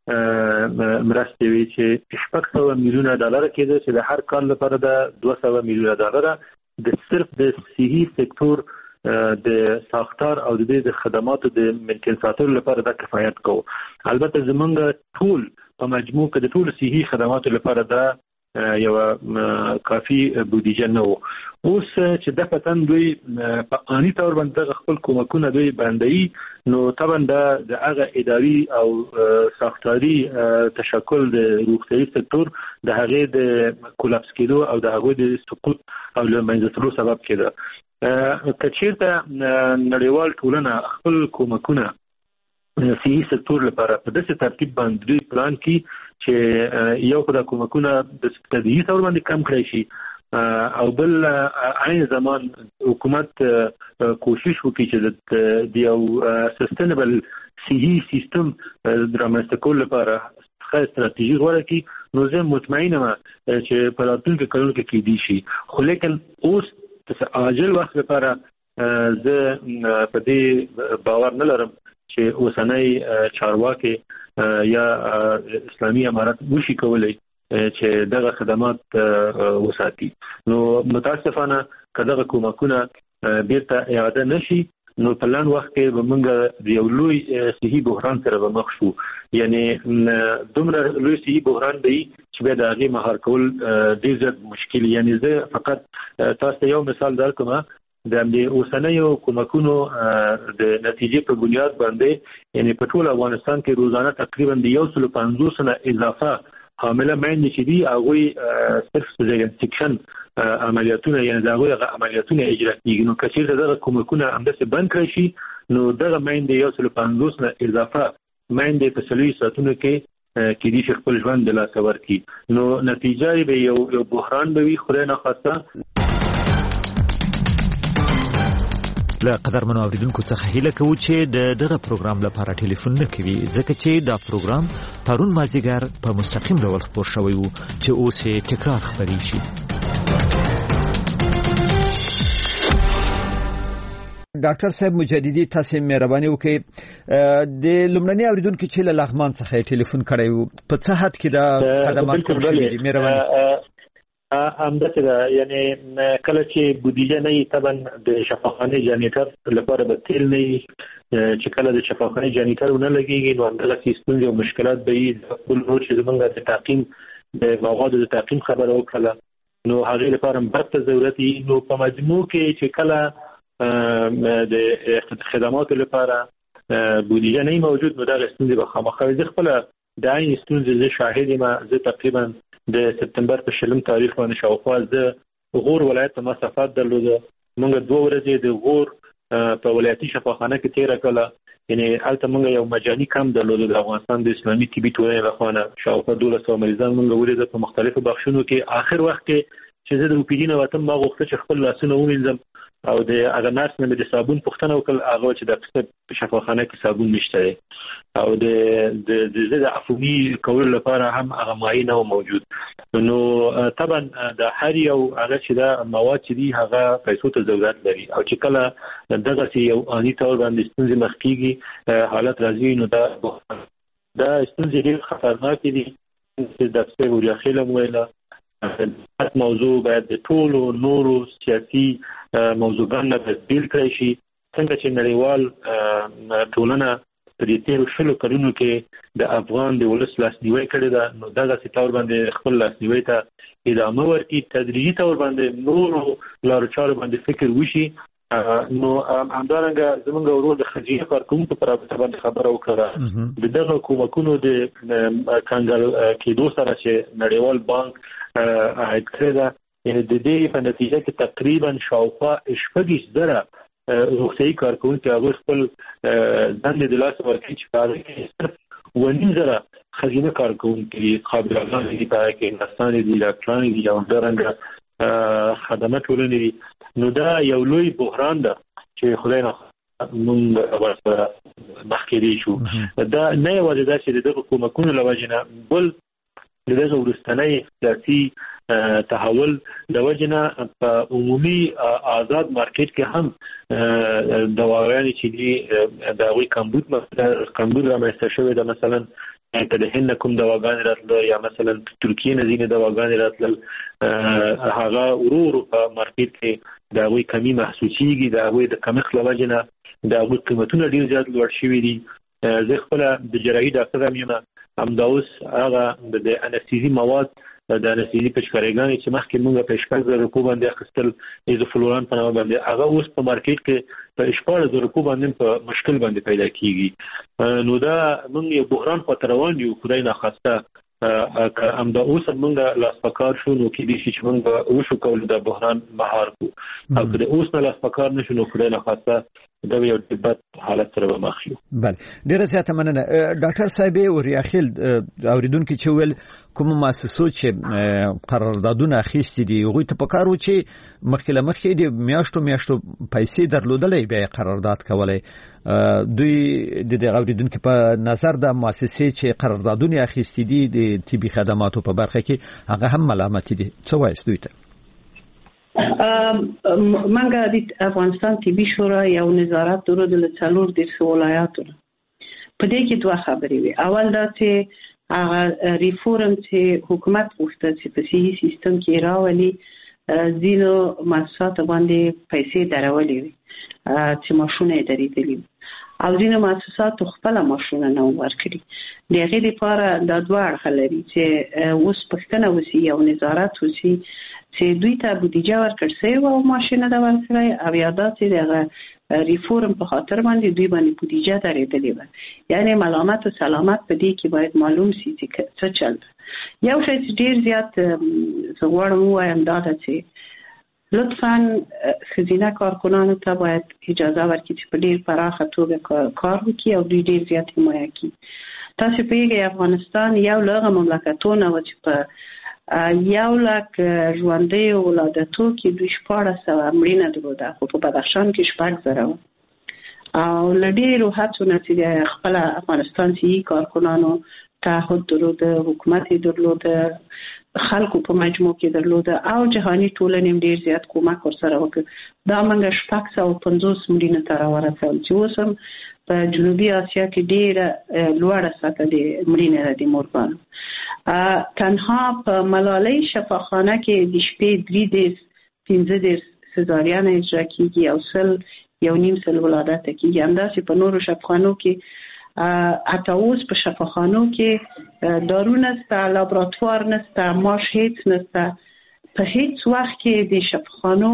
مرستې وي چې شپږ سوه میلیونه ډالر کېده چې د هر کال لپاره د دوه سوه میلیونه ډالر د صرف د صحي سکتور د ساختار او د دې د خدماتو د ممکن ساتلو لپاره د کفایت کوو. البته زمونږ ټول په مجموع کې د ټول صحي خدماتو لپاره دا یو کافي بودیجه نه وو. اوس چې د پتن دوی په آنی تور باندې خپل کومکونه دوی باندې نو طبعا د هغه اداري او ساختاري تشکل د روغتیايي سکتور د هغه د کولاپس کېدو او د هغه د سقوط او له منځه تلو سبب کېده. کچیرته نړیوال ټولنه خپل کومکونه صحي سکتور لپاره په داسې ترتیب باندې پلان کړي چې یو خدای کومکونه د تدریجي تور باندې کم کړی شي او بل عین زمان حکومت کوشش وکړي چې د یو سستینبل صحي سیستم رامنځته کولو لپاره ښه استراتیژي غوره کړي. نو زه مطمئنه یم چې په راتلونکي کلونو کې کېدی شي. خو لیکن اوس عاجل وخت لپاره زه په دې باور نه لرم چې اوسنۍ چارواکي یا اسلامي امارات وشي کولای چې دغه خدمات وساتي. نو متاسفانه کله کومکونه بیرته اعاده نشي نو په لاندې وخت کې به موږ د یو لوی صحي بحران سره به مخ شو. یعنی دومره لوی صحي بحران دی چې به د هغې مهار کول ډېر زیات مشکل. یعنی زه فقط تاسو ته یو مثال درکوم د اوسنیو کومکونو د نتیجې په بنیاد باندې یعنی په ټول افغانستان کې روزانه تقریبا د یو سل پنځوس نه اضافه حامله میندې چې دي هغوی صرف سیزارین سیکشن عملیاتونه یعنی د هغوی عملیاتونه اجرا کېږي. نو که چېرته دغه کومکونه همداسې بند کړی شي نو دغه میندې یو سل پنځوس نه اضافه مېندې په سلوي ساتونو کې کې دي چې خپل ژوند د لاسه ورکړي نو نتیجه به یو یو بحران به وي خدای نه خواسته. له قدرمنو اوریدونکو څخه هیله کوو چې د دغه پروګرام لپاره ټلیفون نه کوي ځکه چې دا پروګرام پرون مازیګر په مستقیم ډول خپور شوی وو چې اوس یې تکرار خبري شي. ډاکټر صاحب مجددي تاسو مهرباني وکړئ د لومړني اوریدونکو چې له لغمان څخه ټلیفون کړی وو په څه حد کې دا خدمات کوم شي مهرباني همداسې ده یعنی کله چې بودیجه نه وي طبعا د شفاخانې جانیټر لپاره به تیل نه وي چې کله د شفاخانې جانیټر ونه لګېږي نو همدغسې ستونزې او مشکلات به وي خپل نور چې زموږ د تعقیم د موادو د تعقیم خبره وکړله نو هغې لپاره برق ته ضرورت وي نو په مجموع کې چې کله د خدماتو لپاره بودیجه نه وي موجود نو دغه ستونزې به خامخا وي. زه خپله د عین ستونزې زه شاهد یم. زه تقریبا د سپتمبر په شلم تاریخ باندې شاوخوا د غور ولایت ته مسافت درلوده. موږ دوه ورځې د غور په ولایتي شفاخانه کې تیره کړه یعنی هلته موږ یو مجاني کمپ درلوده د افغانستان د اسلامي طبي ټولنې لخوا نه شاوخوا دولس سوه مریضان موږ ولیدل په مختلفو بخشونو کې. آخر وخت کې چې زه د او پی ډي نه وتم ما غوښتل چې خپل لاسونه ووینځم او د هغه نرس نه مې د صابون پوښتنه وکړه هغه چې د شفاخانه کې صابون نشته دی او د د د عفوني کولو لپاره هم هغه مایع نه موجود. نو طبعا د هر یو هغه چې دا مواد چې دي هغه پیسو ته ضرورت لري او چې کله دغه یو اني تور باندې ستونزې مخ کیږي حالت راځي نو دا دا ستونزې ډېر خطرناکې دي. د ډاکټر وریا مویله موضوع باید د ټولو نورو سیاسي موضوعګانو نه تبدیل کړی شي څنګه چې نړیوال ټولنه په دې تیرو شلو کلونو کې د افغان د ولس لاسنیوی کړی ده نو دغسې طور باندې خپل لاسنیوی ته ادامه ورکړي تدریجي طور باندې نورو لارو چارو باندې فکر وشي. نو همدارنګه زموږ ورور د خارجي کارکوونکو په رابطه باندې خبره وکړه د دغه کومکونو د کنګل کېدو سره چې نړیوال بانک عاید کړی ده یعنی د دې په نتیجه کې تقریبا شاوخوا شپږ زره روغتیایي کارکوونکي هغوی خپل دندې د لاسه ورکوي چې په هغې کې صرف اووه نیم زره ښځینه کارکوونکي دي خابرګانې دي په هغه کې نرسانې دي ډاکټرانې دي او همدارنګه خدمه ټولنې دي. نو دا یو لوی بحران ده چې خدای نه موږ ورسره مخکې دی شو. دا نه یوازې دا چې د دغه کومکونو له وجې نه بل د دغه وروستنی سیاسي تحول د وجې نه په عمومي آزاد مارکیټ کې هم دواګانې چې دي د هغوی کمبود کمبود رامنځته شوی ده. مثلا که د هند نه کوم دواګانې راتله یا مثلا ترکیې نه ځینې دواګانې راتلل هغه ورو ورو په مارکیټ کې د هغوی کمی محسوسیږي د هغوی د کمښت له وجې نه د هغوی قیمتونه ډېر زیات لوړ شوي دي. زه خپله د جراحي ډاکټر هم یم همدا اوس هغه د انستیزي مواد د انستیزي پچکارېګانې چې مخکې موږ په شپږ زره روپو باندې اخیستل ایزوفلوران په نامه باندې هغه اوس په مارکیټ کې په شپاړس زره روپو باندې په مشکل باندې پیدا کیږي. نو دا موږ یو بحران خواته روان یو خدای ناخواسته که همدا اوس موږ لاس په کار شو نو کېدای شي چې موږ وشو کولی دا بحران مهار کړو او که د اوس نه لاس په کار نه شو نو خدای ناخواسته دا یو د بد حالت سره به مخ شو. بله ډیره زیاته مننه ډاکټر صاحب وریاخیل اوریدونکو چې ویل کوم مؤسسو چې قراردادونه اخیستي دي هغوی ته پکار و چې مخکې له مخکې د میاشتو میاشتو پیسې درلودلې بیا قرارداد کولی دوی د دغه اوریدونکو په نظر د مؤسسې چې قراردادونه اخیستي دي د طبي خدماتو په برخه کې هغه هم ملامت دي څه وایي دوی ته؟ منګه د افغانستان طبي شورا یو نظارت درلود له څلور دیرش ولایاتو په دې کې دوه خبرې وي. اول دا چې هغه ریفورم چې حکومت غوښته چې په صحي سیستم کې راولي ځینو مؤسساتو باندې پیسې درولې وي چې ماشونه یې درېدلي او ځینو مؤسساتو خپله ماشونه نه ورکړي. د هغې لپاره دا دوه اړخه لري چې اوس پوښتنه وشي یو نظارت وشي چې دوی ته بودیجه ورکړل شوې او ماشینه ده ورکړی او یا دا چې دغه ریفورم په خاطر باندې دوی باندې بودیجه درېدلې وه. یعنې ملامت او سلامت په دې کې باید معلوم شي چې څه چل ده. یو شی چې ډېر زیات زه غواړم ووایم دا ده چې لطفاً خزینه کارکنانو ته باید اجازه ورکړي چې په ډیر پراخه توګه کار وکړي او ډیر زیات حمایت کړي. تاسو پیږئ افغانستان یو له مملکتونو و چې په یو لک ژوندۍ ولادتو کې دوی شپاړس سوه مړینه درلوده، خو په بدخشان کې شپږ زره و. او له ډېرو هڅو نه چې خپله افغانستان صحي کارکنانو تعهد درلوده، حکومت یې درلوده، خلکو په مجموع کې درلوده او جهاني ټولنې ډېر زیات کومک ورسره وکړ. دا موږ شپږ سوه پنځوس مړینو ته راورسول چې اوس هم په جنوبي اسیا کې ډېره لوړه سطح د مړینې ده د مورګانو. تنها په ملالۍ شفاخانه کې د شپې درې دېرش پنځه دېرش سزاریانه اجرا کېږي او سل یو نیم سل ولادت کېږي. همداسې په نورو شفاخانو کې حتی اوس په شفاخانو کې دارو نسته، لابراتوار نسته، ماش هیڅ نسته. په هیڅ وخت کې د شفاخانو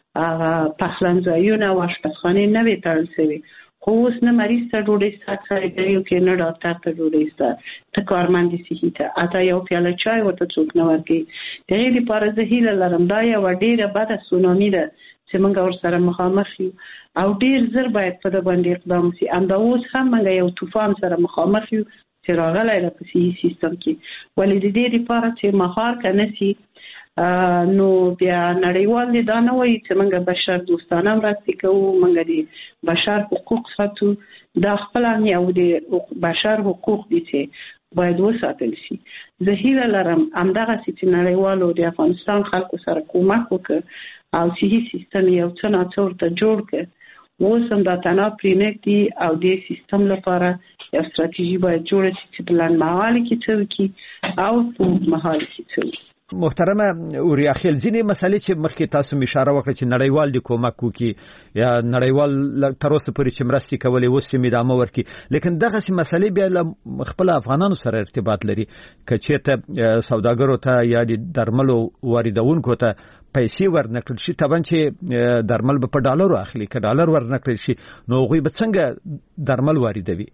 پخلنځایونه او اشپزخانې نه وي تړل شوي. خو اوس نه مریض ته ډوډۍ سته اکثریو کې، نه ډاکټر ته ډوډۍ سته، ته کارمند صحي ته حتی یو پیاله چای ورته څوک نه ورکوي. د هغې دپاره زه هیله لرم دا یوه ډېره بده سونامي ده چې موږ ورسره مخامخ یو او ډېر زر باید په ده باندې اقدام وشي. همدا اوس هم موږ یو طوفان سره مخامخ یو چې راغلی ده په صحي سیستم کې. ولې د دې دپاره چې مهار که نه سي نو بیا نړیوال دې دا نه وایي چې موږ بشر دوستانه مرستې کوو، موږ د بشر حقوق ساتو. دا خپله یو د بشر حقوق دي چې باید وساتل شي. زه هیله لرم همدغسې چې نړیوالو د افغانستان خلکو سره کومک وکړي او صحي سیستم یو څه ناڅه ورته جوړ کړي. اوس هم دا تنها پرې نږدي او د سیستم لپاره یو ستراتیژي باید جوړه شي چې په لنډمهال کې څه وکړي او په اوږدمهال کې څه وکړي. محترمه اوریا خیل، ځینې مسلې چې مخکې تاسو اشاره وکړه چې نړیوال د کومک وکړي یا نړیوال تر اوسه پورې چې مرستې کولې اوس یې ادامه ورکړي، لیکن دغسې مسلې بیا له خپل افغانانو سره ارتباط لري. که چېرته سوداګرو ته یا د درملو واردونکو ته پیسې ورنکړل شي، طبعا چې درمل به په ډالرو اخلي، که ډالر ورنکړل شي نو هغوی به څنګه درمل واردوي؟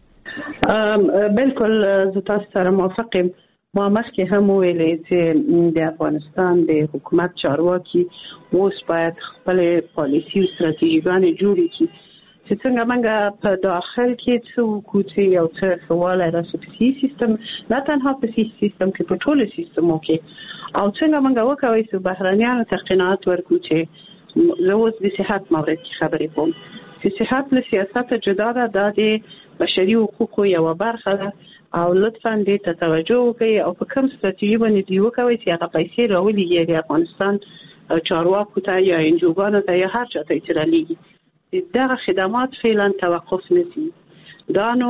بالکل زه تاسو سره موافق یم. ما مخکې هم وویلې چې د افغانستان د حکومت چارواکي اوس باید خپلې پالیسي او ستراتیژیګانې جوړې کړي چې څنګه موږ په داخل کې څه وکړو چې یو څه ښه والی راسي په صحي سیستم، نه تنها په صحي سیستم کې، په ټولو سیستمو کې، او څنګه موږ وکولی چې بهرنیانو ته قناعت ورکړو. چې زه اوس د صحت مورد کې خبرې کوم چې صحت له سیاست جدا ده، دا د بشري حقوقو یوه برخه ده او لطفاً دې ته توجه وکړئ او په کوم ستراتیژي باندې دوی وکوئ چې هغه پیسې راولېږي د افغانستان چارواکو ته یا انجوګانو ته یا هر چا ته چې رالیږي، دغه خدمات فعلا توقف نه شي. دا نو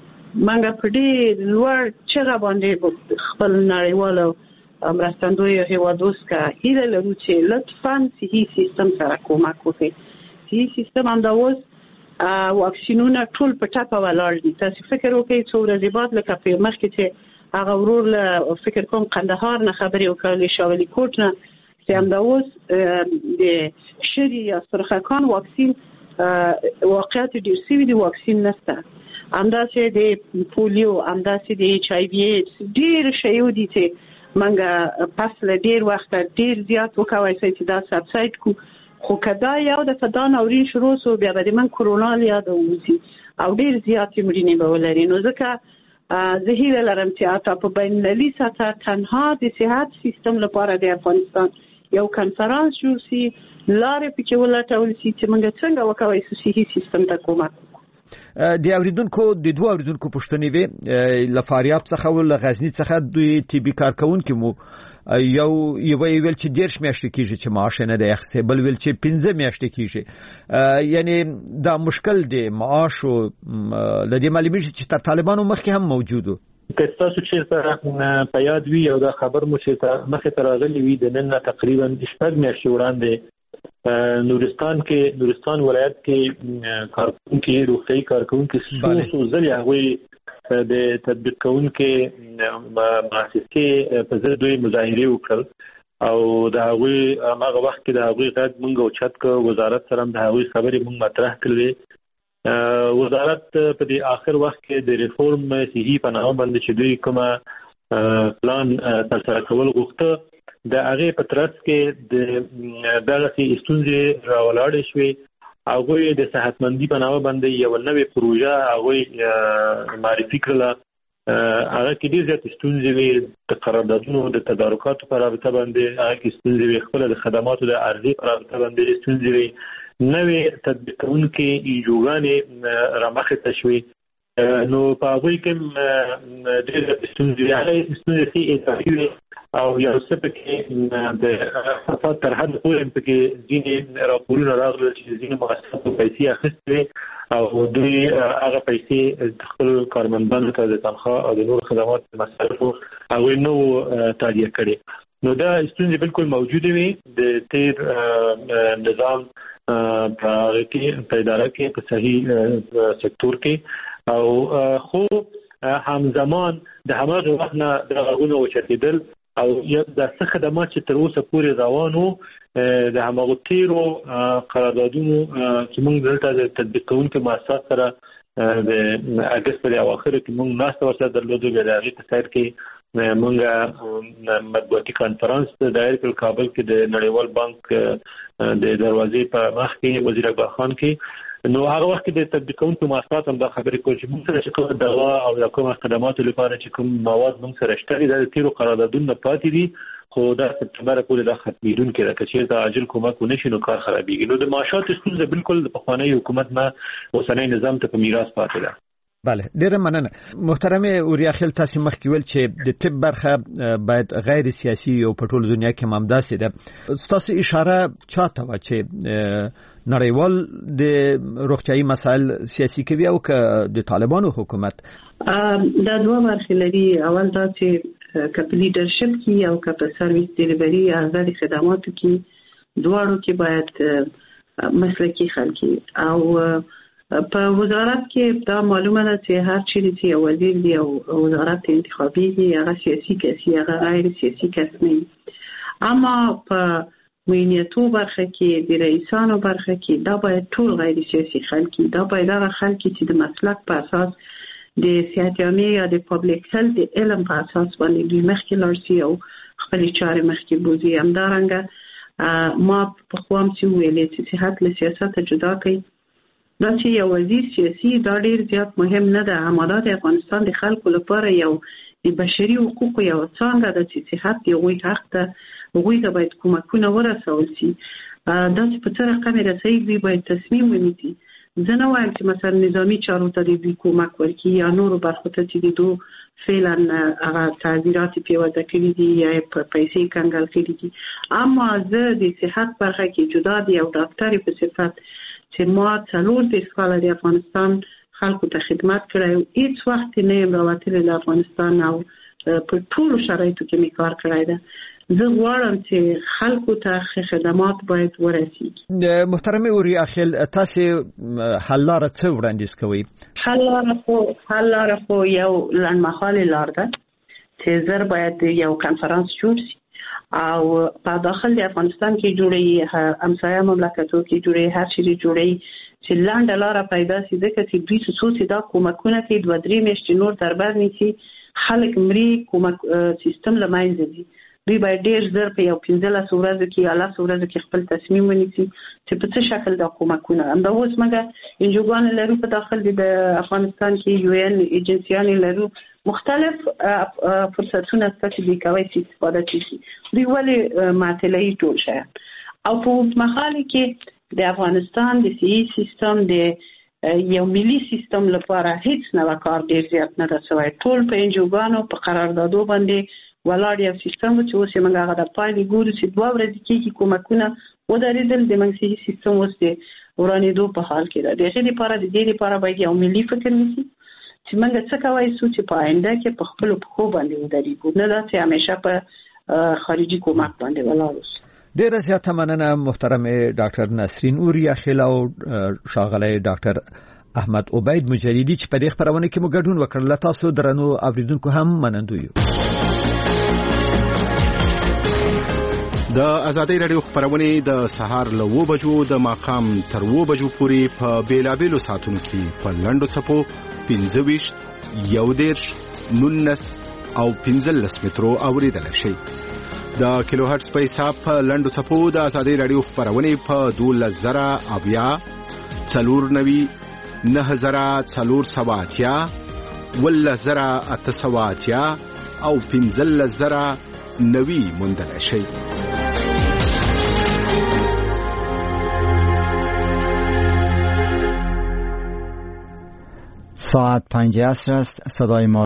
موږ په ډېر لوړ چغه باندې خپل نړیوالو مرستندویو هېوادو څخه هیله لرو چې لطفاً صحي سیستم سره کومک وکړي. صحي سیستم همدا اوس واکسینونه ټول په ټپه ولاړ دي. تاسو فکر وکړئ څو ورځې بعد لکه په مخکې چې هغه ورور له فکر کوم قندهار نه خبرې وکړلې، شاولي کوټ نه، چې همدا اوس د شری یا سرخکان واکسین واقعیت ډېر سوي دي، واکسین نشته. همداسې د پولیو، همداسې د ایچ آی وي ایډز، ډېر شیو دي چې موږ پس له ډېر وخته ډېر زیات وکولی شئ چې دا سبسایډ کړو. خو که دا یو دفعه دا ناورین شروع شو بیا به د من کرونا له یاده ووځي او ډېر زیاتې مړینې به ولري. نو ځکه زه هیله لرم چې حتی په بین المللي سطح تنها د صحت سیستم لپاره د افغانستان یو کنفرانس جوړ شي، لارې پکې ولټول شي چې موږ څنګه وکولی شو صحي سیستم ته کومک وکړو. د اوریدونکو د دوه اوریدونکو پوښتنې وې، له فاریاب څخه او له غزني څخه دوی ټي بي کارکوونکي مو یو یو ویل چې ډېرش میاشتې کېږي چې معاش نه دی اخیستی، بل ویل چې پنځه میاشتې کېږي. یعنی دا مشکل دی معاش او له دې معلومیږي چې تر طالبانو مخکې هم موجود و. که تاسو چېرته په یاد وي او دا خبر مو چې مخکې ته راغلی وي د نن نه تقریبا شپږ میاشتې وړاندې نورستان کې نورستان ولایت کې کارکوونکي روغتیايي کارکوونکي څو څو ځلې هغوی د تطبیق کوونکې مؤسسې په ضد دوی مظاهرې وکړل او د هغوی هغه وخت کې د هغوی غږ موږ اوچت کړ، وزارت سره هم د هغوی خبرې موږ مطرح کړلې. وزارت په دې آخر وخت کې د ریفورم صحي په نامه باندې چې دوی کومه پلان ترسره کول غوښته د هغه په ترڅ کې د دغه ستونزې راولاړې شوې. هغه د صحتمندي په نامه باندې یو نوې پروژه هغه معرفي کړله. هغه کې ډېر زیات ستونزې وي د قراردادونو د تدارکاتو په رابطه باندې، هغه کې ستونزې وي خپل د خدماتو د عرضې په رابطه باندې ستونزې وي. نوې تطبیق کوونکې ایجوګانې رامخې ته شوې. نو په هغوی کې ډېر ستونزې هغه ستونزې چې اضافي وي او یو څه پکې د فساد تر حد پورې پکې ځینې راپورونه راغلل چې ځینې مؤسساتو پیسې اخیستې او دوی هغه پیسې د خپل کارمندانو ته د تنخواه او د نورو خدماتو مصارفو هغوی نه وو تادیه کړې. نو دا ستونزې بالکل موجودې وي د تیر نظام په هغه کې په اداره کې په صحیح سکتور کې، او خو همزمان د هماغه وخت نه د غوونه وچتېدل او یو د څه خدمات چې تر اوسه پورې روانو د هماغه تیرو قراردادونو چې موږ دلته د تطبیق کوونکو مؤسسات سره د اگست په اواخر کې موږ ناسته ورسره درلودو. د هغې په سر کې موږ مطبوعاتي کانفرنس دایر کړ کابل کې د نړیوال بانک د دروازې په مخ کې وزیر اکبر خان کې. نو هغه وخت کې د تطبیق کوونکو مؤسسات هم دا خبرې کوي چې موږ سره چې کوم دوا او یا کوم خدماتو لپاره چې کوم مواد موږ سره شته دي د تیرو قراردادونو پاتې دي، خو دا سپتمبر پورې دا ختمېدونکې ده. که چېرته عاجل کومک ونه شي نو کار خرابېږي. نو د معاشاتو ستونزه بالکل د پخواني حکومت نه اوسنی نظام ته په میراث پاتې ده. بله، ډیره مننه. محترم اوریا خیل، تاسو مخکې ویل چې د طب برخه باید غیر سیاسي او په ټول دنیا کې ممداسي ده. تاسو اشاره چاته و چې نړیوال د روغتيایي مسایل سیاسي کوي او که د طالبانو حکومت؟ دا دوه برخې لري. اول دا چې کپ لیډرشپ کې او کپ سرویس ډیلیوري ازادي خدماتو کې دواړو کې باید مسلکي خلک او په وزارت کې دا معلومه ده چې هر چیرې چې یو وزیر دی او وزارت انتخابي دی هغه سیاسي کسی هغه غیر سیاسي کس نه. اما په مینیتو برخه کې د رئیسانو برخه کې دا باید ټول غیر سیاسي خلک، دا باید هغه خلک چې د مسلک په اساس د صحت عامه یا د پبلک هیلث د علم په اساس باندې دوی مخکې لاړ شي او خپل چارې مخکې بوزي. همدارنګه ما په خوام چې ویلې چې صحت له سیاست جدا کوي. دا چې یو وزیر سیاسي دا ډیر زیات مهم نه ده. همدا د افغانستان د خلکو لپاره یو د بشري حقوقو یو څانګه ده چې صحت دی غوي حق ده، غوي ته باید کومکونه ورسول شي. دا چې په څه رقم رسېږي دوی باید تصمیم ونیسي. زه نه وایم چې مثلا نظامی چارو ته دوی کومک ورکړي یا نورو برخو ته چې دو فعلا هغه تعزیرات پیوځه کړي دي یا پیسې کنګل کړي دي. اما زه د صحت برخه کې جدا دی او ډاکټر په صفت چې ما څلور د سکاله د افغانستان خلکو ته خدمت کړی، هیڅ وخت نه یم راوتلی د افغانستان او په ټولو شرایطو کې مې کار کړی ده. زه غواړم چې خلکو ته خدمات باید ورسیږي. محترم اوریا خیل، تاسو حل لاره څه وړاندیز کوئ؟ حل لاره خو حل لاره خو یو لنډمهالې لار ده چې زر باید یو کنفرانس جوړ شي او په داخل د افغانستان کې جوړي، همسایه مملکتو کې جوړي، هر چیرې جوړي چې لاندې لاره پیدا شي. ځکه چې دوی څه دا کومکونه کوي دوه درې میاشتې نور دربر نیسي، خلک مري، کومک سیستم له منځه ځي. دوی باید ډېر زر په یو پنځلس ورځو کې یا لس ورځو کې خپل تصمیم ونیسي چې په څه شکل دا کومکونه. همدا اوس موږ انجوګانې لرو په داخل د افغانستان کې، یو ان ایجنسیانې لرو، مختلف فرصتونه شته چې دوی کولی شي استفاده کړي. دوی ولې معطلوي ټول شیان؟ او په اوږدمهاله کې د افغانستان د صحي سیستم د یو ملي سیستم لپاره هیڅ نوی کار ډېر زیات نه ده شوی. ټول په انجوګانو په قراردادو باندې ولاړ یو سیستم چې اوس یې موږ هغه د پایلې ګورو چې دوه ورځې کېږي کومکونه ودرېدل. د موږ صحي سیستم اوس د ورانېدو په حال کې ده. د هغې لپاره د دې لپاره باید یو ملي فکر نیسي چې موږ څه کولی شو چې په آینده کې په خپلو پښو باندې ودرېږو، نه دا چې همیشه په خارجي کومک باندې ولاړ اوسو. ډیره زیاته مننه محترم ډاکټر نسرین اوریا خیل او ښاغلی ډاکټر احمد عبید مجریدي چې په دې خبرونه کې مو ګډون وکړ. له تاسو درنو اوریدونکو هم منندوی یو. د ازادي رادیو خبرونه د سهار له و بجو د ماقام تر و بجو پورې په بیلابېلو ساعتونو کې په لنډو چپو پنځه ویشت، یو دېرش، نولس او پنځلس مترو اوریدل شي. د کیلو هرتز په حساب په لنډو څپو د ازادي رادیو خبرونه په دوه زره اویا څلور نوي نه زره څلور سواتیا ول زره اته سواتیا او پنځل زره نوي موندل شي. ساعت پنج عصر است. صدای ما